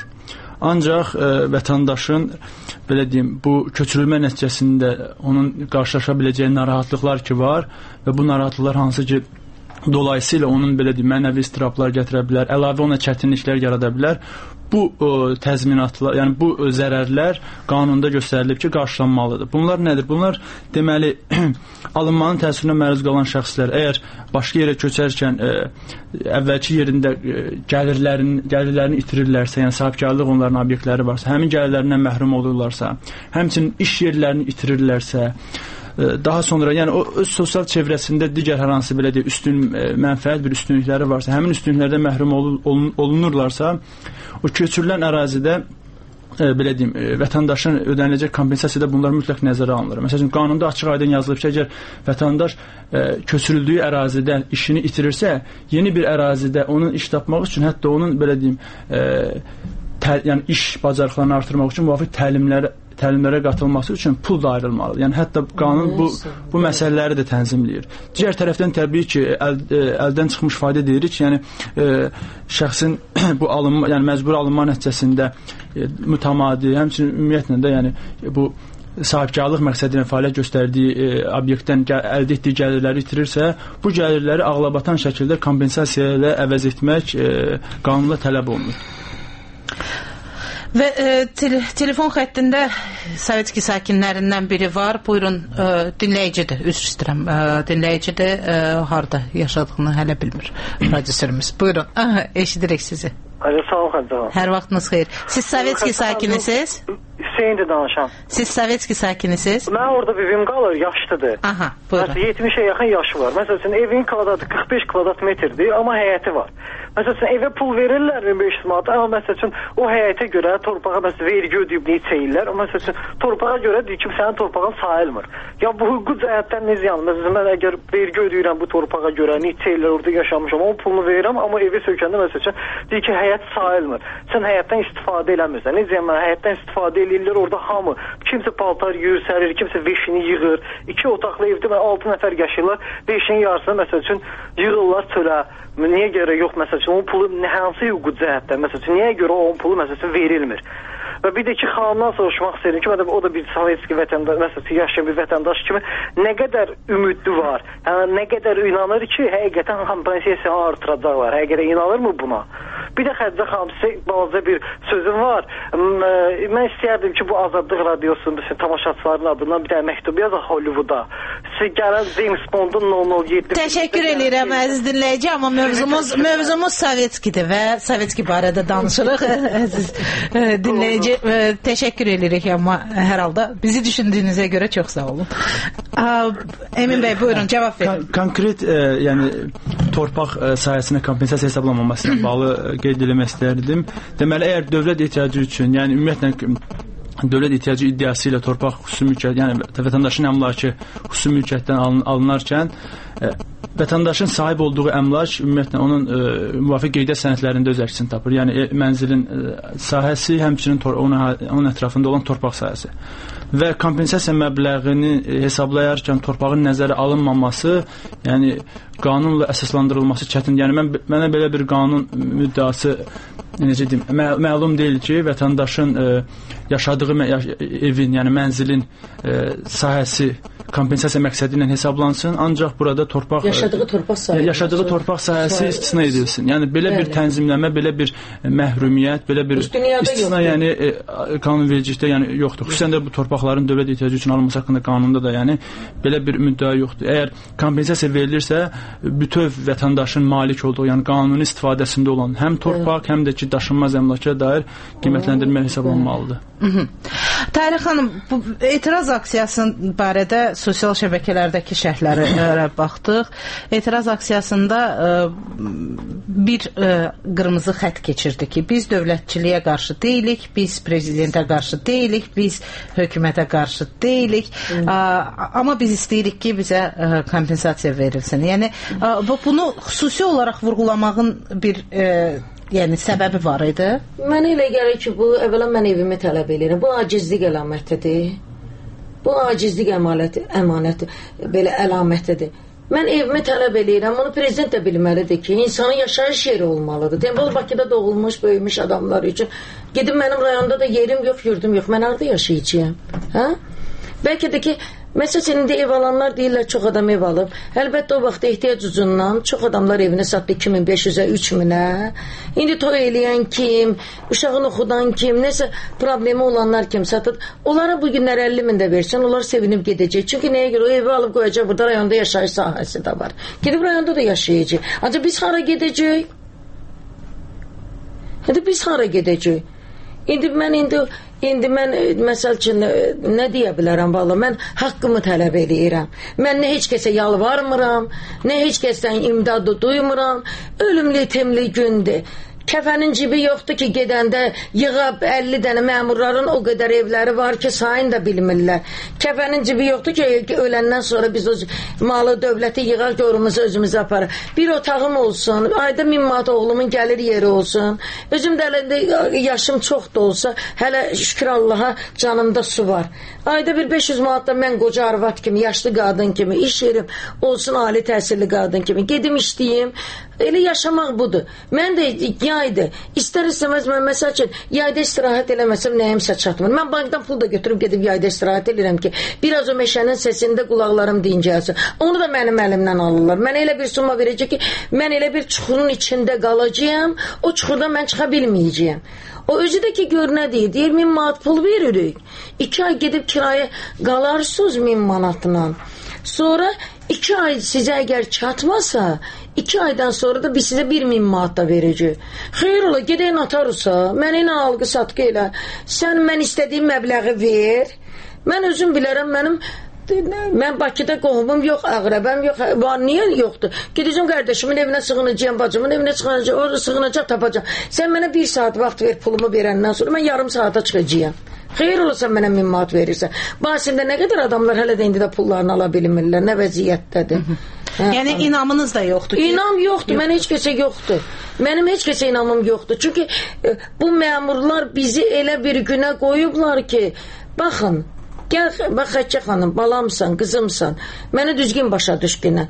Ancaq e, vətəndaşın belə deyim, bu köçürülmə nəticəsində onun qarşılaşa biləcəyi narahatlıqlar ki var və bu narahatlıqlar hansı ki dolayısıyla onun belə deyim, mənəvi istirablar gətirə bilər, əlavə ona çətinliklər yarada bilər. Bu ə, təzminatlar, yəni bu ə, zərərlər qanunda göstərilib ki, qarşılanmalıdır. Bunlar nədir? Bunlar deməli alınmanın təsirinə məruz qalan şəxslər əgər başqa yerə köçərkən ə, əvvəlki yerində ə, gəlirlərin, gəlirlərini itirirlərsə, yəni sahibkarlıq onların obyektləri varsa, həmin gəlirlərindən məhrum olurlarsa, həmçinin iş yerlərini itirirlərsə, daha sonra yəni o öz sosial çevrəsində digər hər hansı belə deyək üstün mənfəət bir üstünlükləri varsa, həmin üstünlüklərdən məhrum olun, olunurlarsa, o köçürülən ərazidə e, belə deyim, e, vətəndaşın ödəniləcək kompensasiyada bunlar mütləq nəzərə alınır. Məsələn, qanunda açıq-aydın yazılıb ki, əgər vətəndaş e, köçürüldüyü ərazidə işini itirirsə, yeni bir ərazidə onun iş tapmaq üçün, hətta onun belə deyim, e, tə, yəni iş bacarıqlarını artırmaq üçün müvafiq təlimlərə təlimlərə qatılması üçün pul da ayrılmalıdır. Yəni hətta qanun bu bu məsələləri də tənzimləyir. Digər tərəfdən təbii ki, əl, əldən çıxmış fayda deyirik. Yəni e, şəxsin bu alınma, yəni məcbur alınma nəticəsində e, mütəmadi, həmçinin ümumiyyətlə də yəni bu sahibkarlıq məqsədi ilə fəaliyyət göstərdiyi e, obyektdən əldə etdiyi gəlirləri itirirsə, bu gəlirləri ağlabatan şəkildə kompensasiya ilə əvəz etmək e, qanunla tələb olunur. Və e, te telefon xəttində Sovetski sakinlərindən biri var. Buyurun, e, dinləyicidir. Üzr istəyirəm. E, dinləyicidir. E, harda yaşadığını hələ bilmir prodüserimiz. Buyurun. Aha, eşidirik sizi. Alo, sağ olun xanım. Hər vaxtınız xeyir. Siz Sovetski sakinisiniz? Hüseyndir danışam. Siz Sovetski sakinisiniz? Mən orada bibim qalır, yaşlıdır. Aha, buyurun. Məsələn, yetmişə yaxın yaşı var. Məsələn, evin kvadratı qırx beş kvadrat metrdir, amma həyəti var. Məsələn, evə pul verirlər min beş yüz manat, amma məsələn, o həyətə görə torpağa məsələn vergi ödəyib neçə illər, amma məsələn, torpağa görə deyir ki, sənin torpağın sayılmır. Ya bu hüquqi cəhətdən necə yəni? Məsələn, mən əgər vergi ödəyirəm bu torpağa görə, neçə illər orada yaşamışam, o pulunu verirəm, amma evi sökəndə məsələn, deyir ki, həyət sayılmır. Sən həyətdən istifadə eləmirsən. Necə yəni, həyətdən istifadə edirlər orada hamı. Kimsə paltar yuyur, sərir, kimsə veşini yığır. İki otaqlı evdə altı nəfər yaşayırlar, veşinin yarısını məsələn yığırlar çölə. Niyə görə yox məsələn, onun pulu hansı hüquqi cəhətdən, məsələn, niyə görə onun pulu məsələn verilmir? Və bir də ki, xanımdan soruşmaq istəyirəm ki, o da bir Sovetski vətəndaş, məsələn, yaşayan bir vətəndaş kimi nə qədər ümidli var, yəni nə qədər inanır ki, həqiqətən kompensasiyanı artıracaqlar, həqiqətən inanırmı buna? Bir də Xədicə xanım, sizə balaca bir sözüm var. Mən istəyərdim ki, bu Azadlıq Radiosunun tamaşaçıların adından bir dənə məktub yazaq Hollivooda. Sizə gələn James Bond'un nol nol yeddi. Təşəkkür edirəm əziz dinləyici, amma mövzumuz mövzumuz Sovetskidir və Sovetski barədə danışırıq. Əziz dinləyici, təşəkkür edirik, amma hər halda bizi düşündüyünüzə görə çox sağ olun. Emin bəy, buyurun, cavab verin. Konkret, yəni torpaq sahəsinə kompensasiya hesablanmamasına bağlı qeyd eləmək istərdim. Deməli, əgər dövlət ehtiyacı üçün, yəni ümumiyyətlə dövlət ehtiyacı iddiası ilə torpaq xüsusi mülkiyyət, yəni vətəndaşın əmlakı xüsusi mülkiyyətdən alın, alınarkən e, vətəndaşın sahib olduğu əmlak ümumiyyətlə onun e, müvafiq qeydiyyat sənədlərində öz əksini tapır. Yəni e, mənzilin e, sahəsi, həmçinin onun, onun ətrafında olan torpaq sahəsi. Və kompensasiya məbləğini hesablayarkən torpağın nəzərə alınmaması, yəni qanunla əsaslandırılması çətin. Yəni mən mənə belə bir qanun müddəası necə deyim, mə məlum deyil ki, vətəndaşın e, yaşadığı evin, yəni mənzilin e, sahəsi kompensasiya məqsədi ilə hesablansın, ancaq burada torpaq yaşadığı torpaq sahəsi yaşadığı torpaq sahəsi istisna edilsin. Yəni belə bir tənzimləmə, belə bir məhrumiyyət, belə bir istisna, yəni qanunvericilikdə yəni yoxdur. Xüsusən də bu torpaqların dövlət ehtiyacı üçün alınması haqqında qanunda da yəni belə bir müddəa yoxdur. Əgər kompensasiya verilirsə, bütöv vətəndaşın malik olduğu, yəni qanuni istifadəsində olan həm torpaq, həm də ki daşınmaz əmlaka dair qiymətləndirmə hesablanmalıdır. Tahirə xanım, bu etiraz aksiyasının barədə sosial şəbəkələrdəki şərhlərə baxdıq. Etiraz aksiyasında ə, bir ə, qırmızı xətt keçirdi ki, biz dövlətçiliyə qarşı deyilik, biz prezidentə qarşı deyilik, biz hökumətə qarşı deyilik, ə, amma biz istəyirik ki, bizə ə, kompensasiya verilsin. Yəni ə, bu, bunu xüsusi olaraq vurğulamağın bir ə, yəni səbəbi var idi. Mənə elə gəlir ki, bu əvvəla mən evimi tələb edirəm. Bu acizlik əlamətidir. Bu acizlik əmanəti, əmanəti belə əlamətidir. Mən evimi tələb edirəm. Onu prezident də bilməlidir ki, insanın yaşayış yeri olmalıdır. Deməli Bakıda doğulmuş, böyümüş adamlar üçün gedib mənim rayonda da yerim yox, yurdum yox. Mən harda yaşayacağam? Hə? Bəlkə də ki, məsələn, indi ev alanlar deyirlər, çox adam ev alıb. Əlbəttə, o vaxtda ehtiyac ucundan çox adamlar evini satdı iki min beş yüzə, üç minə. İndi toy eləyən kim, uşağını oxudan kim, nəsə problemi olanlar kim satır. Onlara bu günlər əlli min də versin, onlar sevinib gedəcək. Çünki nəyə görə o evi alıb qoyacaq, burada rayonda yaşayış sahəsi də var. Gedib rayonda da yaşayacaq. Ancaq biz hara gedəcək? Hadi biz hara gedəcək? İndi mən indi indi mən məsəl üçün nə deyə bilərəm valla, mən haqqımı tələb edirəm. Mən nə heç kəsə yalvarmıram, nə heç kəsdən imdadı duymuram. Ölümlü itimli gündür. Kəfənin cibi yoxdur ki, gedəndə yığab əlli dənə məmurların o qədər evləri var ki, sayını da bilmirlər. Kəfənin cibi yoxdur ki, öləndən sonra biz o malı dövləti yığar, görümüzü özümüzü aparır. Bir otağım olsun, ayda min manat oğlumun gəlir yeri olsun. Özüm də yaşım çox da olsa, hələ şükür Allaha canımda su var. Ayda bir beş yüz manatda mən qoca arvad kimi, yaşlı qadın kimi, iş yerim olsun, ali təhsilli qadın kimi. Gedim işləyim. Elə yaşamaq budur. Mən də yaydı. İstər istəməz mən məsəl üçün yayda istirahət eləməsəm nəyimsə çatmır. Mən bankdan pul da götürüb gedib yayda istirahət edirəm ki, biraz o meşənin səsində qulaqlarım dincəlsin. Onu da mənim əlimdən alırlar. Mən elə bir summa verəcək ki, mən elə bir çuxurun içində qalacağam, o çuxurdan mən çıxa bilməyəcəyəm. O özü də ki, gör nə deyir, deyir, min manat pul veririk. İki ay gedib kiraya qalarsınız min manatla. Sonra iki ay sizə əgər çatmasa, iki aydan sonra da biz sizə bir min manat da verəcək. Xeyr ola, gedəyin atarırsa, mənə nə algı satqı elə, sən mən istədiyim məbləği ver, mən özüm bilərəm, mənim mən Bakıda qohumum yox, əqrəbəm yox, var, niyə yoxdur? Gedəcəm qardaşımın evinə sığınacağım, bacımın evinə sığınacağım, orada sığınacaq tapacağım. Sən mənə bir saat vaxt ver pulumu verəndən sonra, mən yarım saata çıxacağım. Xeyr olursan mənə min manat verirsən. Basində nə qədər adamlar hələ də indi də pullarını ala bilmirlər, nə vəziyyətdədir. Hə, yəni hə. İnamınız da yoxdur ki? İnam yoxdur, mən heç kəsə yoxdur. Mənim heç kəsə inamım yoxdur. Çünki bu məmurlar bizi elə bir günə qoyublar ki, baxın, gəl, bax Xəccə xanım, balamsan, qızımsan, mənə düzgün başa düşkünən.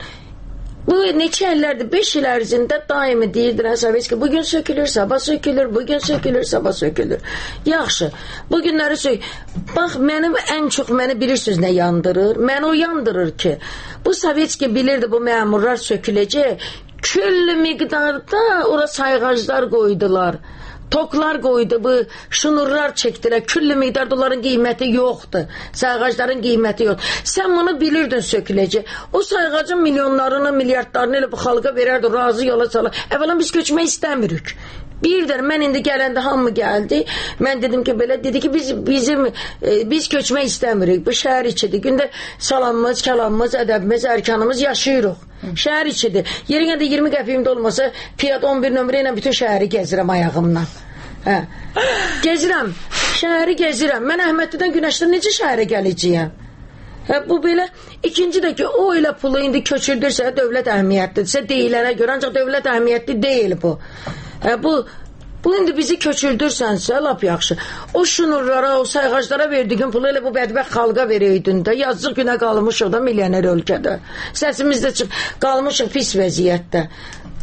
Bu neçə illərdir, beş il ərzində daimi deyirdir Sovetski, bugün sökülür, sabah sökülür, bugün sökülür, sabah sökülür. Yaxşı, bugünləri sökülür. Bax, mənim ən çox məni bilirsiniz nə yandırır? Məni o yandırır ki, bu Sovetski bilirdi bu məmurlar söküləcək, küllü miqdarda ora sayğaclar qoydular. Toklar qoydu, bu şunurlar çəkdirər, küllü miqdarda onların qiyməti yoxdur, sayğacların qiyməti yoxdur. Sən bunu bilirdin söküləcək. O sayğacın milyonlarını, milyardlarını elə bu xalqa verərdi, razı yola salır. Əvvələn biz köçmək istəmirik. Bir də mən indi gələndə hamı gəldi. Mən dedim ki, belə dedi ki, biz bizim e, biz köçmək istəmirik. Bu şəhər içidir. Gündə salamımız, kəlamımız, ədəbimiz, ərkanımız yaşayırıq. Şəhər içidir. Yerinə də iyirmi qəpiyimdə olmasa, Fiat on bir nömrə ilə bütün şəhəri gəzirəm ayağımla. Hə. Gəzirəm. Şəhəri gəzirəm. Mən Əhmədlidən Günəşdən necə şəhərə gələcəyəm? Hə, bu belə. İkinci də ki, o elə pulu indi köçürdürsə, dövlət əhəmiyyətlidirsə, deyilənə görə, ancaq dövlət əhəmiyyətli deyil bu. Hə, bu Bu indi bizi köçürdürsənsə, lap yaxşı. O şunurlara, o sayğaclara verdiğin pulu elə bu bədbəxt xalqa verəydin də, yazıq günə qalmışıq da milyoner ölkədə. Səsimiz də çıx, qalmışıq pis vəziyyətdə.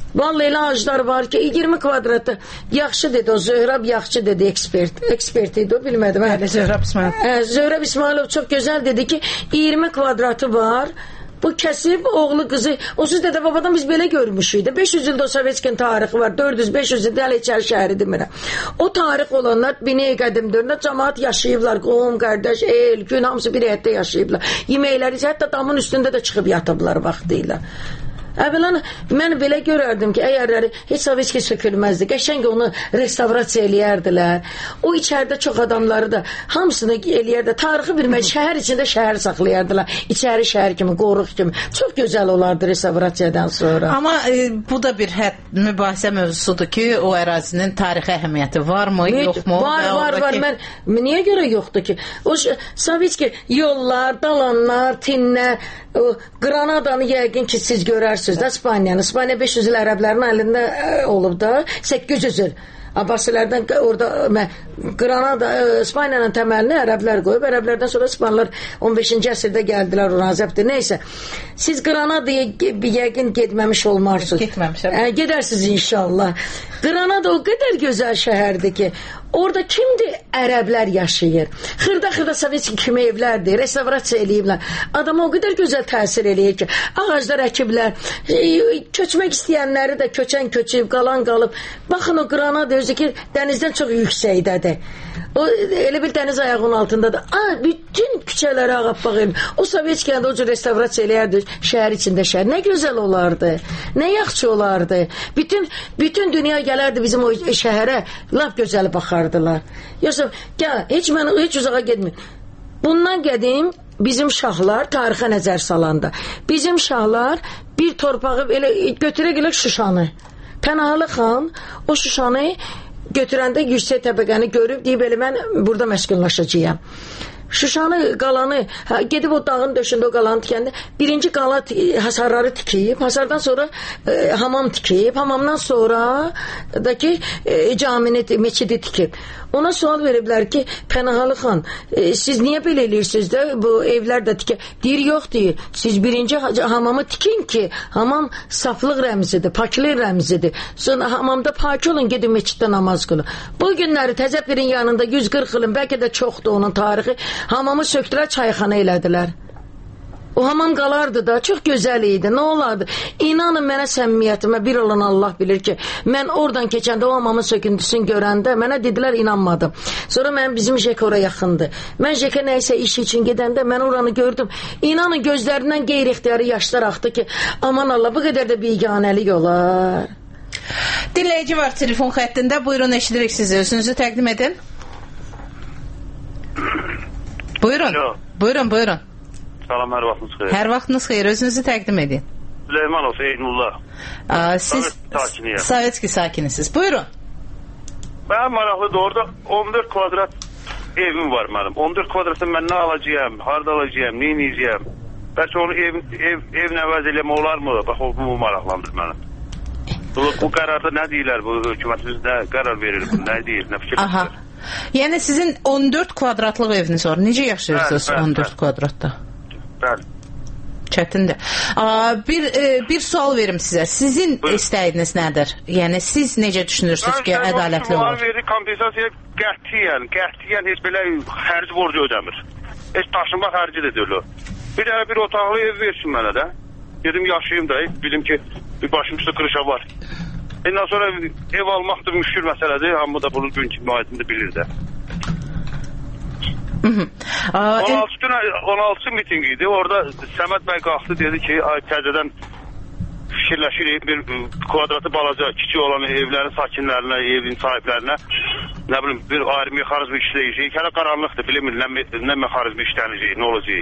Vallahi elə ağaclar var ki, iyirmi kvadratda yaxşı dedi o Zöhrab, yaxşı dedi ekspert. Ekspert idi o, bilmədim. Hə, Zöhrab İsmailov. Hə, Zöhrab İsmailov çox gözəl dedi ki, iyirmi kvadratı var. Bu kəsib oğlu qızı, onsuz dədə babadan biz belə görmüşük. beş yüz ildə o Sovetskiyin tarixi var. dörd yüz beş yüz ildə hələ içəri şəhəri demirəm. O tarix olanlar bini qədim dövründə cəmaət yaşayıblar. Qohum, qardaş, el, gün hamısı bir həyətdə yaşayıblar. Yeməkləri hətta damın üstündə də çıxıb yatıblar vaxtıyla. Əvvələn mən belə görərdim ki, əgərləri heç Sovetski sökülməzdi. Qəşəng onu restavrasiya eləyərdilər. O içəridə çox adamları da hamısını eləyərdi. Tarixi bilmək, şəhər içində şəhər saxlayardılar. İçəri şəhər kimi, qoruq kimi. Çox gözəl olardı restavrasiyadan sonra. Amma e, bu da bir hədd mübahisə mövzusudur ki, o ərazinin tarixi əhəmiyyəti varmı, Ne, yoxmu? var, var, var. Mən, niyə görə yoxdur ki? O Sovetski yollar, dalanlar, tinlər, o Granadanı yəqin ki, siz görərsiniz də İspaniyanı. İspaniya beş yüz il ərəblərin əlində ə, olub da, səkkiz yüz il. Abbasilərdən orada Granada, İspaniyanın təməlini ərəblər qoyub, ərəblərdən sonra İspanlar on beşinci əsrdə gəldilər, o nazəbdir. Neysə, siz Granadaya yəqin getməmiş olmarsınız. Getməmişəm. Hə, gedərsiniz inşallah. Granada o qədər gözəl şəhərdir ki, orada kimdir? Ərəblər yaşayır. Xırda-xırda Sovetski kimi evlərdir, restavrasiya eləyiblər. Adama o qədər gözəl təsir eləyir ki, ağaclar əkiblər, köçmək istəyənləri də köçən köçüb, qalan qalıb. Baxın o Granada özü ki, dənizdən çox yüksəkdədir. O elə bir dəniz ayağının altındadır. Aa, bütün küçələri ağappaq eləyir. O Sovetskiyəndə o cür restavrasiya eləyərdi şəhər içində şəhər. Nə gözəl olardı. Nə yaxşı olardı. Bütün bütün dünya gələrdi bizim o şəhərə, laf gözəl baxardılar. Yoxsa, gəl, heç mən heç uzağa getmir. Bundan qədim bizim şahlar tarixə nəzər salanda, bizim şahlar bir torpağı elə götürə gələr Şuşanı. Pənahalı xan o Şuşanı götürəndə yüksək təbəqəni görüb deyib, elə mən burada məskunlaşacağam. Şuşanı, qalanı, gedib o dağın döşündə o qalanı tikəndə birinci qala hasarları tikib, hasardan sonra e, hamam tikib, hamamdan sonra da ki e, camini, meçidi tikib. Ona sual veriblər ki, Pənahalı xan, e, siz niyə belə eləyirsiniz də, bu evlər də tikə? Deyir, yox deyir, siz birinci hamamı tikin ki, hamam saflıq rəmzidir, paklıq rəmzidir. Sonra hamamda pak olun, gedin meçiddə namaz qılın. Bu günləri Təzəpirin yanında yüz qırx ilin, bəlkə də çoxdur onun tarixi, hamamı söktülər, çayxana elədilər. O hamam qalardı da, çox gözəl idi, nə olardı? İnanın mənə səmimiyyətimə, bir olan Allah bilir ki, mən oradan keçəndə o hamamın söküntüsünü görəndə, mənə dedilər, inanmadım. Sonra mən bizim Jek ora yaxındı. Mən Jekə nəysə iş üçün gedəndə, mən oranı gördüm. İnanın gözlərindən qeyri-ixtiyarı yaşlar axdı ki, aman Allah, bu qədər də biganəlik olar. Dinləyici var telefon xəttində, buyurun, eşidirik sizi, özünüzü təqdim edin. Buyurun, Yo. buyurun, buyurun. Salam, hər vaxtınız xeyir. Hər vaxtınız xeyir, özünüzü təqdim edin. Süleymanov, Eynullah. Aa, siz sakiniyəm. Sovetski sakinisiniz. Buyurun. Mənim maraqlıdır, orada on dörd kvadrat evim var mənim. on dörd kvadratı mən nə alacağım, harada alacağım, nə inəcəyəm? Bəlkə onu ev, ev, evlə əvəz eləmə olar mı? Bax, o bu maraqlandır mənim. Bu, bu qərarda nə deyirlər, bu hökumətimiz nə qərar verir, bu nə deyir, nə fikir? Aha. Yəni sizin on dörd kvadratlıq eviniz var. Necə yaşayırsınız bəl, bəl, on dörd bəl. kvadratda? Bəli. Çətindir. Aa, bir e, bir sual verim sizə. Sizin Buyur. istəyiniz nədir? Yəni siz necə düşünürsünüz ki, ədalətli olur? Mən verdiyi kompensasiya qətiyyən, qətiyyən heç belə xərci borcu ödəmir. Heç daşınma xərci də deyil o. Bir dənə bir otaqlı ev versin mənə də. Dedim yaşayayım da, bilim ki, bir başım üstə qırışa var. Ondan sonra ev almaq da müşkül məsələdir. Hamı da bunun günkü müayidində bilir də. on altıncı miting idi. Orada Səməd bəy qalxdı, dedi ki, ay təzədən fikirləşirik bir kvadratı balaca, kiçik olan evlərin sakinlərinə, evin sahiblərinə nə bilim, bir ayrı mexanizmi işləyəcək. Hələ qaranlıqdır, bilmir, nə, nə mexanizmi işlənəcək, nə olacaq.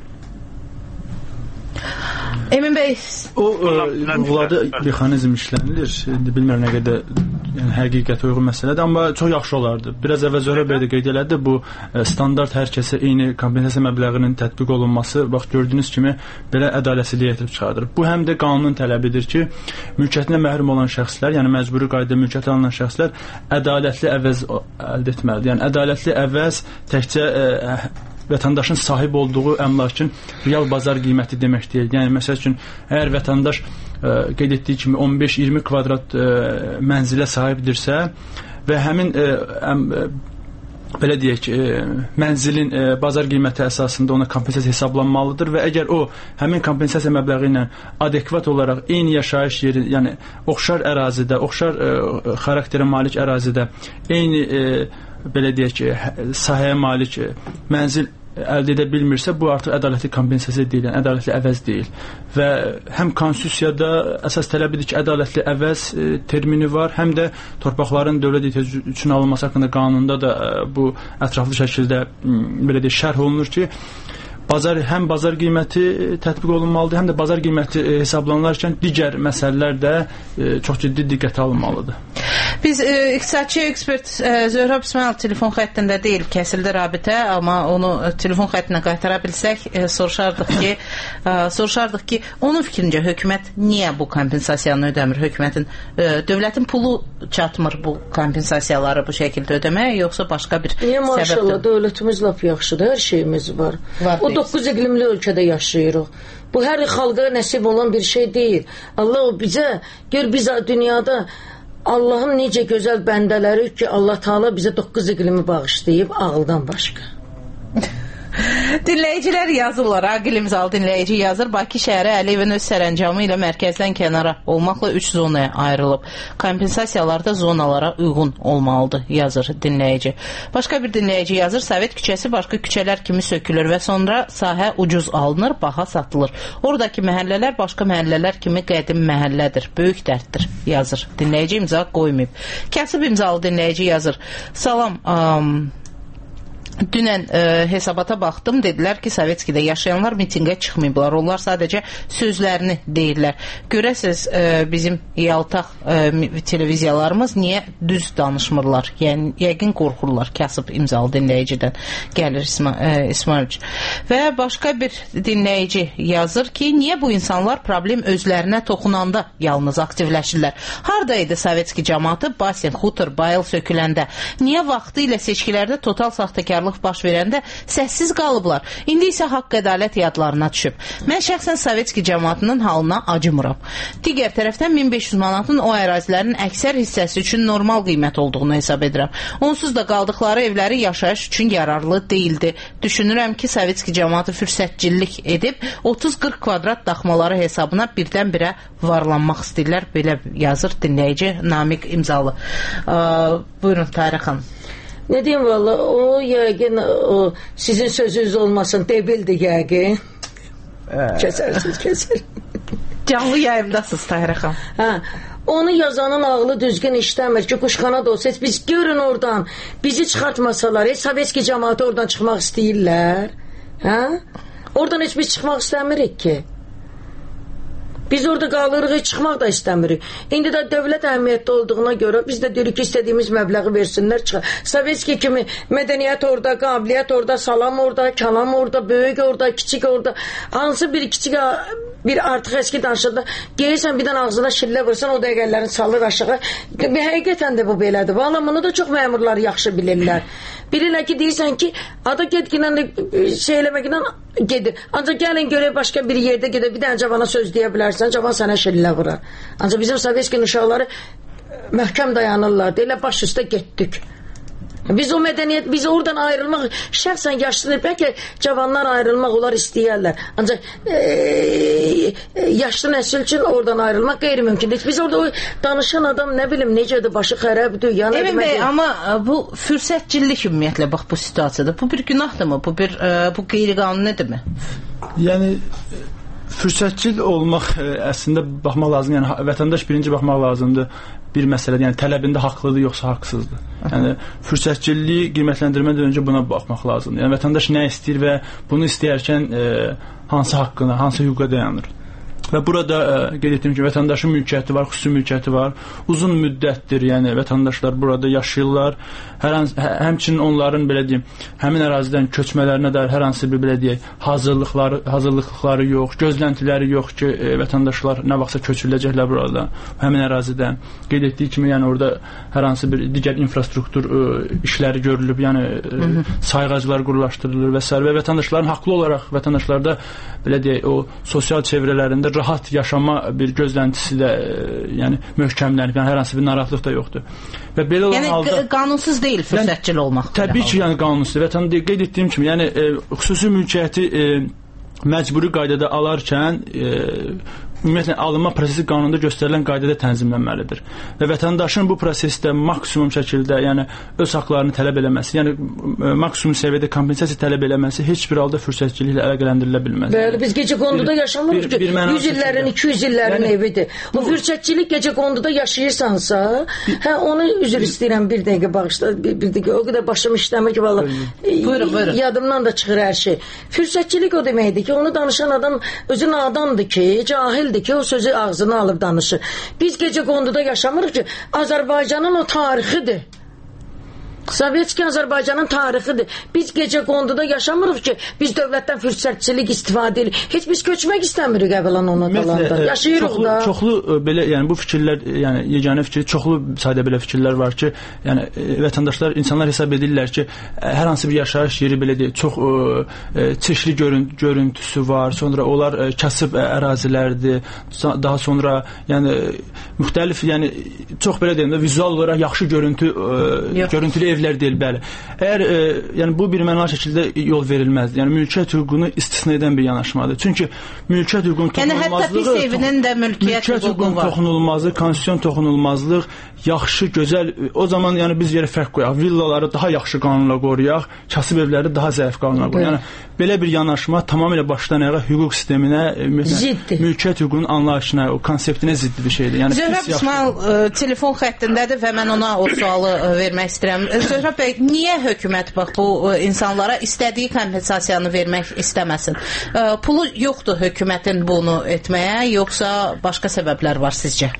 Emin bəy, o uğuladı mexanizm işlənilir. İndi bilmirəm nə qədər yəni, həqiqətə uyğun məsələdir, amma çox yaxşı olardı. Biraz əvvəl Zöhrə bəy də qeyd elədi, bu standart hər kəsə eyni kompensasiya məbləğinin tətbiq olunması, bax gördüyünüz kimi belə ədalətsizlik gətirib çıxardır. Bu həm də qanunun tələbidir ki, mülkiyyətinə məhrum olan şəxslər, yəni məcburi qaydada mülkiyyətə alınan şəxslər ədalətli əvəz əldə etməlidir. Yəni ədalətli əvəz təkcə ə, vətəndaşın sahib olduğu əmlakın real bazar qiyməti demək deyil. Yəni məsəl üçün əgər vətəndaş ə, qeyd etdiyi kimi on beş iyirmi kvadrat ə, mənzilə sahibdirsə və həmin ə, əm, ə, belə deyək, e, mənzilin e, bazar qiyməti əsasında ona kompensasiya hesablanmalıdır və əgər o həmin kompensasiya məbləği ilə adekvat olaraq eyni yaşayış yeri, yəni oxşar ərazidə, oxşar e, xarakterə malik ərazidə eyni e, belə deyək, sahəyə malik e, mənzil əldə edə bilmirsə, bu artıq ədalətli kompensasiya deyil, yəni ədalətli əvəz deyil. Və həm konstitusiyada əsas tələbidir ki, ədalətli əvəz e, termini var, həm də torpaqların dövlət ehtiyacı üçün alınması haqqında qanunda da e, bu ətraflı şəkildə belə deyək, şərh olunur ki, bazar həm bazar qiyməti tətbiq olunmalıdır, həm də bazar qiyməti e, hesablanarkən digər məsələlər də e, çox ciddi diqqətə alınmalıdır. Biz e, iqtisadçı ekspert e, Zöhrab İsmail telefon xəttində deyil, kəsildi rabitə, amma onu e, telefon xəttinə qaytara bilsək, e, soruşardıq ki, e, soruşardıq ki, onun fikrincə hökumət niyə bu kompensasiyanı ödəmir? Hökumətin e, dövlətin pulu çatmır bu kompensasiyaları bu şəkildə ödəməyə, yoxsa başqa bir niyə, səbəbdir? maşallah, dövlətimiz lap yaxşıdır, hər şeyimiz var. var o doqquz iqlimli ölkədə yaşayırıq. Bu hər xalqa nəsib olan bir şey deyil. Allah o bizə, gör biz dünyada Allahın necə gözəl bəndələri ki, Allah Taala bizə doqquz iqlimi bağışlayıb ağıldan başqa. Dinləyicilər yazırlar, Aqil imzalı dinləyici yazır, Bakı şəhəri Əliyevin öz sərəncamı ilə mərkəzdən kənara olmaqla üç zonaya ayrılıb. Kompensasiyalar da zonalara uyğun olmalıdır, yazır dinləyici. Başqa bir dinləyici yazır, Sovet küçəsi başqa küçələr kimi sökülür və sonra sahə ucuz alınır, baha satılır. Oradakı məhəllələr başqa məhəllələr kimi qədim məhəllədir, böyük dərddir, yazır. Dinləyici imza qoymayıb. Kasıb imzalı dinləyici yazır, salam, um, dünən e, hesabata baxdım, dedilər ki, Sovetskidə yaşayanlar mitinqə çıxmayıblar, onlar sadəcə sözlərini deyirlər. Görəsiz, e, bizim yaltaq e, televiziyalarımız niyə düz danışmırlar? Yəni, yəqin qorxurlar. Kasıb imzalı dinləyicidən gəlir İsma, e, İsmail. Və başqa bir dinləyici yazır ki, niyə bu insanlar problem özlərinə toxunanda yalnız aktivləşirlər? Harada idi Sovetski cəmaatı Basin, Xutur, Bayıl söküləndə? Niyə vaxtı ilə seçkilərdə total saxtakarlıq baş verəndə səssiz qalıblar. İndi isə haqq ədalət yadlarına düşüb. Mən şəxsən Sovetski cəmaatının halına acımıram. Digər tərəfdən min beş yüz manatın o ərazilərin əksər hissəsi üçün normal qiymət olduğunu hesab edirəm. Onsuz da qaldıqları evləri yaşayış üçün yararlı değildi. Düşünürəm ki, Sovetski cəmaatı fürsətçilik edib otuz qırx kvadrat daxmaları hesabına birdən-birə varlanmaq istəyirlər. Belə yazır dinləyici Namiq imzalı. Aa, buyurun Tarix xanım. Ne diyeyim valla, o yəqin o sizin sözünüz olmasın, debildi yəqin. Kesersiniz, keser. Canlı yayımdasınız Tahirə xanım. Ha, onu yazanın ağlı düzgün işləmir ki, quşxana da olsa, biz görün oradan, bizi çıxartmasalar, heç Sovetski cəmaatı oradan çıxmaq istəyirlər. Ha? Oradan heç biz çıxmaq istəmirik ki. Biz orada qalırıq, heç çıxmaq da istəmirik. İndi də dövlət əhəmiyyətli olduğuna görə biz də deyirik ki, istədiyimiz məbləği versinlər, çıxar. Sovetski kimi mədəniyyət orada, qabiliyyət orada, salam orada, kəlam orada, böyük orada, kiçik orada. Hansı bir kiçik, bir artıq əski danışanda gelirsən birdən ağzına şillə vursan, o dəqiqələrini salır aşağı. Həqiqətən də bu belədir. Valla bunu da çox məmurlar yaxşı bilirlər. Bilirlər ki, deyirsən ki, ada getginən şey eləməklə gedir. Ancaq gəlin görək başqa bir yerdə gedir, bir dənəcə bana söz deyə bilərsən, cavan sənə şillə vurar. Ancaq bizim Sovetskinin uşaqları möhkəm dayanırlar, deyirlər baş üstə getdik. Biz o mədəniyyət, biz oradan ayrılmaq, şəxsən yaşlıdır, bəlkə cavanlar ayrılmaq onlar istəyərlər. Ancaq e, yaşlı nəsil üçün oradan ayrılmaq qeyri-mümkündür. Biz orada o danışan adam nə bilim necədir, başı xərəbdir, ya nə demək. Emin bəy, amma bu fürsətçilik ümumiyyətlə bax bu situasiyada. Bu bir günahdırmı? Bu bir e, bu qeyri-qanunidirmi? Yəni fürsətçil olmaq ə, əslində baxmaq lazım. Yəni vətəndaş birinci baxmaq lazımdır bir məsələdə. Yəni tələbində haqlıdır yoxsa haqsızdır. Yəni fürsətçilliyi qiymətləndirmədən öncə buna baxmaq lazımdır. Yəni vətəndaş nə istəyir və bunu istəyərkən ə, hansı haqqına, hansı hüquqa dayanır. Və burada ə, qeyd etdiyim kimi vətəndaşın mülkiyyəti var, xüsusi mülkiyyəti var. Uzun müddətdir, yəni vətəndaşlar burada yaşayırlar. Hər hansı, hə, həmçinin onların belə deyim, həmin ərazidən köçmələrinə dair hər hansı bir belə deyək, hazırlıqları, hazırlıqları yox, gözləntiləri yox ki, e, vətəndaşlar nə vaxtsa köçürüləcəklər burada, həmin ərazidən. Qeyd etdiyi kimi, yəni orada hər hansı bir digər infrastruktur e, işləri görülüb, yəni e, sayğaclar qurulaşdırılır və s. və vətəndaşların haqlı olaraq vətəndaşlarda belə deyək, o sosial çevrələrində rahat yaşama bir gözləntisi də e, yəni möhkəmlənib, yəni hər hansı bir narahatlıq da yoxdur. Və belə olan yəni, halda qanunsuz deyil fürsətçil yəni, olmaq. Təbii ki, yəni qanunsuz. Vətəndaş qeyd etdiyim kimi, yəni e, xüsusi mülkiyyəti e, məcburi qaydada alarkən e, ümumiyyətlə alınma prosesi qanunda göstərilən qaydada tənzimlənməlidir. Və vətəndaşın bu prosesdə maksimum şəkildə, yəni öz haqlarını tələb eləməsi, yəni maksimum səviyyədə kompensasiya tələb eləməsi heç bir halda fürsətçiliklə əlaqələndirilə bilməz. Bəli, biz gecə konduda yaşamırıq ki, yüz illərin, iki yüz illərin yəni, evidir. Bu, bu fürsətçilik gecə konduda yaşayırsansa, hə onu üzr istəyirəm bir dəqiqə bağışla, bir, bir dəqiqə o qədər başım işləmir ki, vallahi. Buyurun, buyurun. Yadımdan da çıxır hər şey. Fürsətçilik o deməkdir ki, onu danışan adam özü nadandır ki, cahil ki, o sözü ağzına alıb danışır. Biz gecə konduda yaşamırıq ki, Azərbaycanın o tarixidir. Sovetski Azərbaycanın tarixidir. Biz gecə konduda yaşamırıq ki, biz dövlətdən fürsətçilik istifadə edirik. Heç biz köçmək istəmirik əvvəlan ona qalanda. Yaşayırıq çoxlu, da. Çoxlu belə, yəni bu fikirlər, yəni yeganə fikir, çoxlu sadə belə fikirlər var ki, yəni vətəndaşlar, insanlar hesab edirlər ki, hər hansı bir yaşayış yeri belə deyil, çox e, çeşitli görün, görüntüsü var. Sonra onlar e, kasıb ərazilərdir. Daha sonra yəni müxtəlif, yəni çox belə deyim də vizual olaraq yaxşı görüntü e, görüntülü evlər deyil, bəli. Əgər e, yəni bu bir mənalı şəkildə yol verilməzdir. Yəni mülkiyyət hüququnu istisna edən bir yanaşmadır. Çünki mülkiyyət hüququnun toxunulmazlığı, yəni hətta pis evinin də mülkiyyət hüququ var. Toxunulmazlıq, konstitusiyon toxunulmazlıq, yaxşı, gözəl, o zaman yəni biz yerə fərq qoyaq. Villaları daha yaxşı qanunla qoruyaq, kasıb evləri daha zəif qanunla qoruyaq. Yəni belə bir yanaşma tamamilə başdan ayağa hüquq sisteminə, mülkiyyət hüququnun anlayışına, o konseptinə ziddi bir şeydir. Yəni Zöhrəb İsmail ə, telefon xəttindədir və mən ona o sualı ə, vermək istəyirəm. Zöhrəb bəy, niyə hökumət bax bu ə, insanlara istədiyi kompensasiyanı vermək istəməsin? Ə, pulu yoxdur hökumətin bunu etməyə, yoxsa başqa səbəblər var sizcə?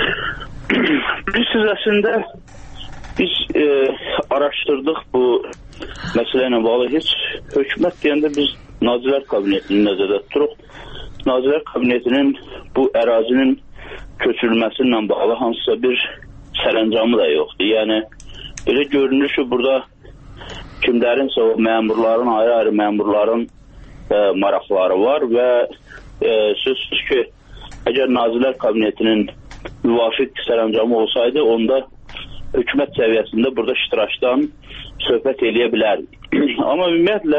Biz əslində biz e, araşdırdıq bu məsələ ilə bağlı. Heç hökumət deyəndə biz Nazirlər Kabinetini nəzərdə tuturuq. Nazirlər Kabinetinin bu ərazinin köçürülməsi ilə bağlı hansısa bir sərəncamı da yoxdur. Yəni elə görünür ki, burada kimlərinsə o məmurların, ayrı-ayrı məmurların e, maraqları var və e, sözsüz ki, əgər Nazirlər Kabinetinin müvafiq sərəncamı olsaydı, onda hökumət səviyyəsində burada iştirakdan söhbət eləyə bilərdik. Amma ümumiyyətlə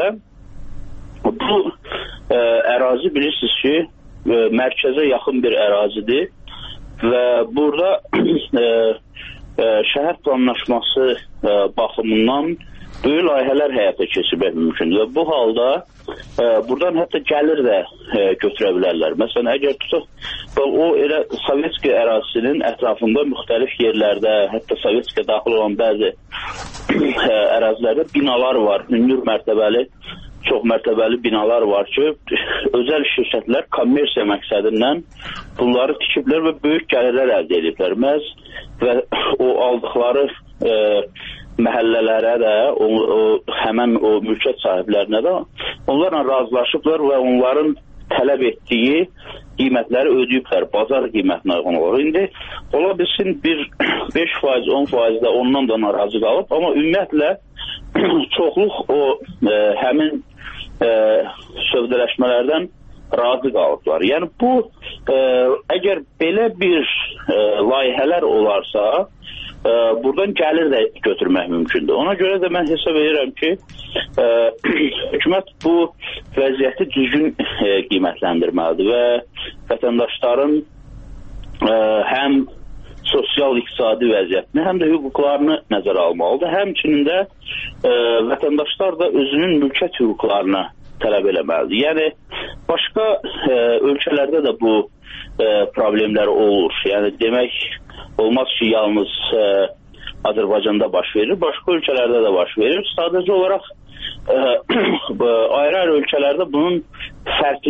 bu e, ərazi bilirsiniz ki, e, mərkəzə yaxın bir ərazidir və burada e, e, şəhər planlaşması e, baxımından böyük layihələr həyata keçirmək mümkündür. Və bu halda e, buradan hətta gəlir də e, götürə bilərlər. Məsələn, əgər tutaq, o elə Sovetski ərazisinin ətrafında müxtəlif yerlərdə, hətta Sovetskiyə daxil olan bəzi e, ərazilərdə binalar var, hündür mərtəbəli, çox mərtəbəli binalar var ki, özəl şirkətlər kommersiya məqsədindən bunları tikiblər və böyük gəlirlər əldə ediblər. Məhz və o aldıqları e, məhəllələrə də, o, o, həmən o mülkiyyət sahiblərinə də onlarla razılaşıblar və onların tələb etdiyi qiymətləri ödəyiblər, bazar qiymətinə uyğun olur. İndi ola bilsin bir beş faiz, on faiz də ondan da narazı qalıb, amma ümumiyyətlə çoxluq o e, həmin e, sövdələşmələrdən razı qalıblar. Yəni bu, e, əgər belə bir e, layihələr olarsa, e, buradan gəlir də götürmək mümkündür. Ona görə də mən hesab edirəm ki, e, hökumət bu vəziyyəti düzgün e, qiymətləndirməlidir və vətəndaşların e, həm sosial-iqtisadi vəziyyətini, həm də hüquqlarını nəzərə almalıdır. Həmçinin də e, vətəndaşlar da özünün mülkiyyət hüquqlarını tələb eləməlidir. Yəni, başqa e, ölkələrdə də bu e, problemlər olur. Yəni, demək olmaz ki, yalnız e, Azərbaycanda baş verir, başqa ölkələrdə də baş verir. Sadəcə olaraq e, ayrı-ayrı ölkələrdə bunun fərqli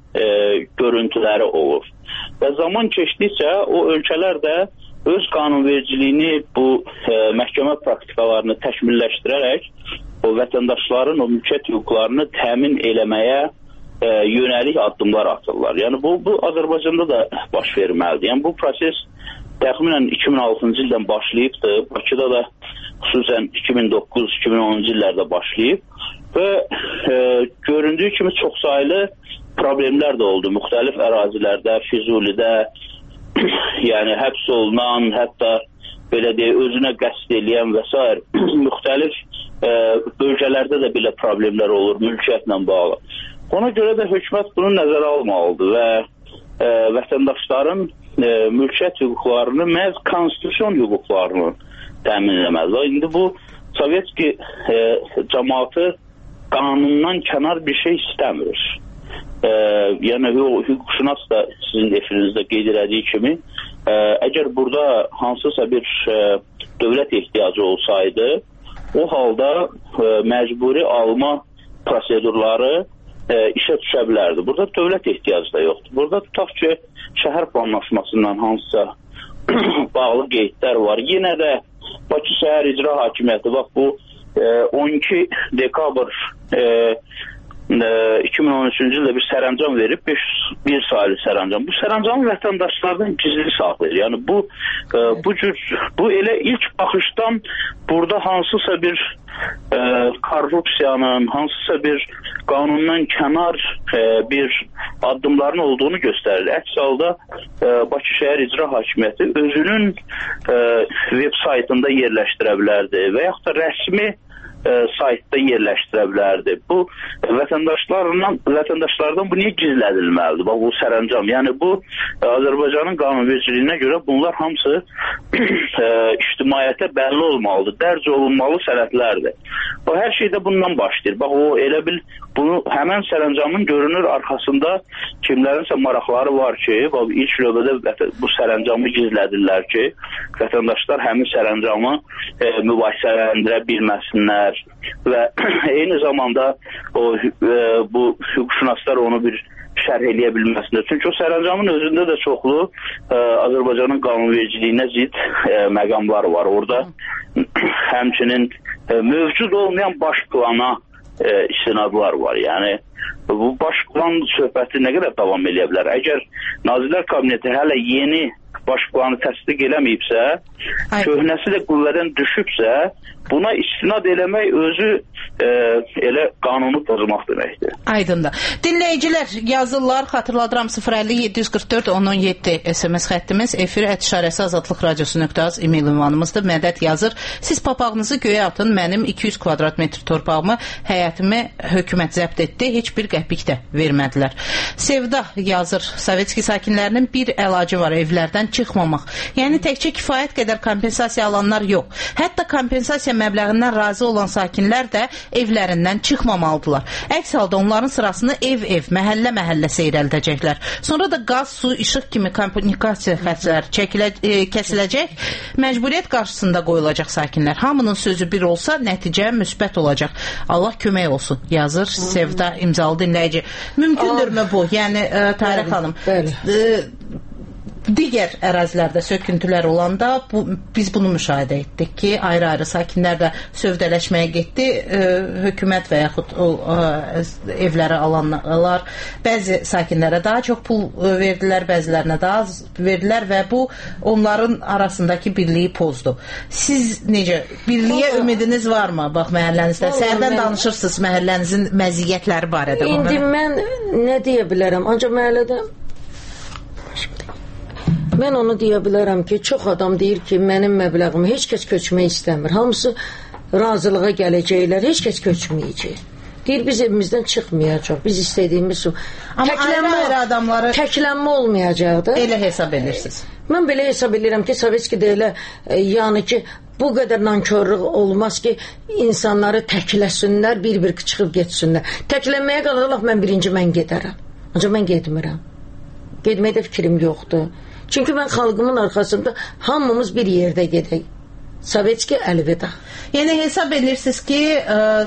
e, görüntüləri olur. Və zaman keçdikcə o ölkələr də öz qanunvericiliyini bu e, məhkəmə praktikalarını təkmilləşdirərək o vətəndaşların o mülkiyyət hüquqlarını təmin eləməyə e, yönəlik addımlar atırlar. Yəni bu, bu Azərbaycanda da baş verməlidir. Yəni bu proses təxminən iki min altıncı ildən başlayıbdır. Bakıda da xüsusən iki min doqquz iki min onuncu illərdə başlayıb və e, göründüyü kimi çoxsaylı problemlər də oldu. Müxtəlif ərazilərdə, Füzulidə, yəni həbs olunan, hətta belə deyə özünə qəsd eləyən və s. müxtəlif e, bölgələrdə də belə problemlər olur mülkiyyətlə bağlı. Ona görə də hökumət bunu nəzərə almalıdır və e, vətəndaşların e, mülkiyyət hüquqlarını məhz konstitusiyon hüquqlarını təmin etməlidir. İndi bu Sovetski e, cəmaatı qanundan kənar bir şey istəmir. E, yəni hüquqşünas da sizin efirinizdə qeyd elədiyi kimi e, əgər burada hansısa bir e, dövlət ehtiyacı olsaydı, o halda e, məcburi alma prosedurları e, işə düşə bilərdi. Burada dövlət ehtiyacı da yoxdur. Burada tutaq ki, şəhər planlaşmasından hansısa bağlı qeydlər var. Yenə də Bakı Şəhər İcra Hakimiyyəti bax bu e, on iki dekabr e, iki min on üçüncü ildə bir sərəncam verib, beş yüz bir sayılı sərəncam. Bu sərəncamı vətəndaşlardan gizli saxlayır. Yəni bu e, bu cür bu elə ilk baxışdan burada hansısa bir e, korrupsiyanın, hansısa bir qanundan kənar e, bir addımların olduğunu göstərir. Əks halda e, Bakı Şəhər İcra Hakimiyyəti özünün e, veb saytında yerləşdirə bilərdi və yaxud da rəsmi E, saytda yerləşdirə bilərdi. Bu vətəndaşlardan vətəndaşlardan bu niyə gizlədilməlidir? Bax bu sərəncam. Yəni bu e, Azərbaycanın qanunvericiliyinə görə bunlar hamısı e, ictimaiyyətə bəlli olmalıdır. Dərc olunmalı sənədlərdir. O hər şeydə bundan başlayır. Bax o elə bil bunu həmən sərəncamın görünür arxasında kimlərinsə maraqları var ki, bax ilk növbədə bu sərəncamı gizlədirlər ki, vətəndaşlar həmin sərəncamı e, mübahisələndirə bilməsinlər və eyni zamanda o e, bu hüquqşünaslar onu bir şərh eləyə bilməsinlər. Çünki o sərəncamın özündə də çoxlu e, Azərbaycanın qanunvericiliyinə zid e, məqamlar var. Orada həmçinin e, mövcud olmayan baş plana e, istinadlar var. Yəni bu baş plan söhbəti nə qədər davam edə bilər? Əgər Nazirlər Kabineti hələ yeni baş planı təsdiq eləməyibsə, köhnəsi də qüvvədən düşübsə, buna istinad eləmək özü e, elə qanunu pozmaq deməkdir. Aydındır. Dinləyicilər yazırlar, xatırladıram sıfır əlli yeddi yüz qırx dörd on on yeddi S M S xəttimiz, efir ət işarəsi azadlıq radiosu nöqtə az e-mail ünvanımızdır. Mədət yazır. Siz papağınızı göyə atın, mənim iki yüz kvadrat metr torpağımı, həyətimi hökumət zəbt etdi, heç bir qəpik də vermədilər. Sevda yazır, Sovetski sakinlərinin bir əlacı var, evlərdən çıxmamaq. Yəni təkcə kifayət qədər kompensasiya alanlar yox. Hətta kompensasiya məbləğindən razı olan sakinlər də evlərindən çıxmamalıdırlar. Əks halda onların sırasını ev-ev, məhəllə-məhəllə seyrəldəcəklər. Sonra da qaz, su, işıq kimi kommunikasiya xətləri çəkilə, e, kəsiləcək, məcburiyyət qarşısında qoyulacaq sakinlər. Hamının sözü bir olsa, nəticə müsbət olacaq. Allah kömək olsun, yazır Sevda imzalı dinləyici. Mümkündürmü bu? Yəni, e, Tarix xanım, e, digər ərazilərdə söküntülər olanda bu, biz bunu müşahidə etdik ki, ayrı-ayrı sakinlər də sövdələşməyə getdi, e, hökumət və yaxud o, e, evləri alanlar bəzi sakinlərə daha çox pul verdilər, bəzilərinə daha az verdilər və bu onların arasındakı birliyi pozdu. Siz necə, birliyə ümidiniz varmı? Bax, məhəllənizdə səhərdən mən... danışırsınız məhəllənizin məziyyətləri barədə. İndi onlara. Mən nə deyə bilərəm? Ancaq məhəllədə mən onu deyə bilərəm ki, çox adam deyir ki, mənim məbləğimi heç kəs köçmək istəmir. Hamısı razılığa gələcəklər, heç kəs köçməyəcək. Deyir, biz evimizdən çıxmayacaq, biz istədiyimiz o. Amma ayrı-ayrı adamları təklənmə olmayacaqdır. Elə hesab edirsiniz. Mən belə hesab edirəm ki, Sovetskidə elə, e, yəni ki, bu qədər nankörlük olmaz ki, insanları təkləsinlər, bir-bir çıxıb getsinlər. Təklənməyə qalırlar, mən birinci mən gedərəm. Ancaq mən getmirəm. Getməkdə fikrim yoxdur. Çünki mən xalqımın arxasında hamımız bir yerdə gedək. Sovetski əlvida. Yəni hesab edirsiniz ki, ə,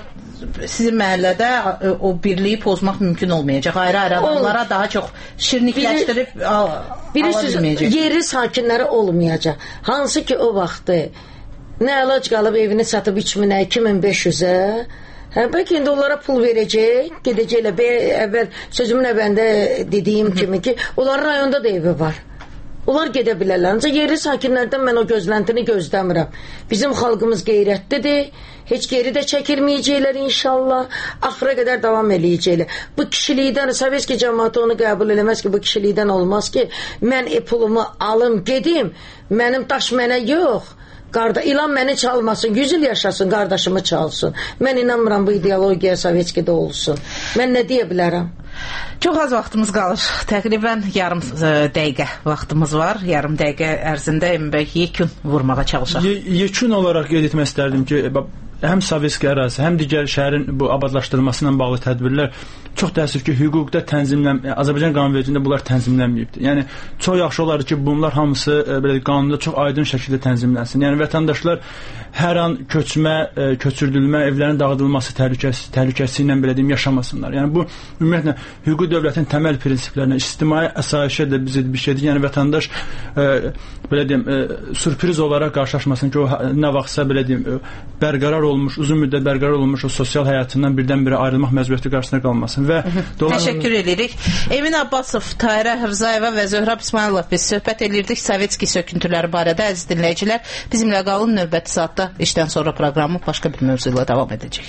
sizin məhəllədə o birliyi pozmaq mümkün olmayacaq. Ayrı-ayrı adamlara daha çox şirnikləşdirib Bili, ala bilməyəcək. Yerli sakinləri olmayacaq. Hansı ki o vaxtı nə əlac qalıb evini satıb üç minə, iki min beş yüzə, hə, bəlkə indi onlara pul verəcək, gedəcəklər. Əvvəl sözümün əvvəlində dediyim kimi ki, onların rayonda da evi var. Onlar gedə bilərlər. Ancaq yerli sakinlərdən mən o gözləntini gözləmirəm. Bizim xalqımız qeyrətlidir. Heç geri də çəkilməyəcəklər inşallah. Axıra qədər davam eləyəcəklər. Bu kişilikdən, Sovetski cəmaatı onu qəbul eləməz ki, bu kişilikdən olmaz ki, mən e pulumu alım, gedim, mənim daş mənə yox. Qarda, ilan məni çalmasın, yüz il yaşasın, qardaşımı çalsın. Mən inanmıram bu ideologiya Sovetskidə olsun. Mən nə deyə bilərəm? Çox az vaxtımız qalır. Təqribən yarım dəqiqə vaxtımız var. Yarım dəqiqə ərzində Emin bəy yekun vurmağa çalışaq. Ye yekun olaraq qeyd etmək istərdim ki, həm Sovetski ərazisi, həm digər şəhərin bu abadlaşdırılması ilə bağlı tədbirlər çox təəssüf ki, hüquqda tənzimlən, Azərbaycan qanunvericiliyində bunlar tənzimlənməyibdir. Yəni çox yaxşı olar ki, bunlar hamısı belə qanunda çox aydın şəkildə tənzimlənsin. Yəni vətəndaşlar hər an köçmə, köçürdülmə, evlərin dağıdılması təhlükəsi, təhlükəsi ilə belə deyim yaşamasınlar. Yəni bu ümumiyyətlə hüquqi dövlətin təməl prinsiplərinə, ictimai əsayişə də bizə bir şeydir. Yəni vətəndaş e, belə deyim, e, sürpriz olaraq qarşılaşmasın ki, o nə vaxtsa belə deyim, e, bərqərar olmuş, uzun müddət bərqərar olmuş o sosial həyatından birdən-birə ayrılmaq məcburiyyəti qarşısında qalmasın. Və təşəkkür edirik. Emin Abbasov, Tahirə Hırzayeva və Zöhrəb İsmailov biz söhbət edirdik Sovetski söküntüləri barədə. Əziz dinləyicilər, bizimlə qalın. Növbəti saatda işdən sonra proqramı başqa bir mövzu ilə davam edəcək.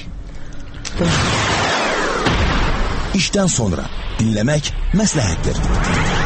İşdən sonra dinləmək məsləhətdir.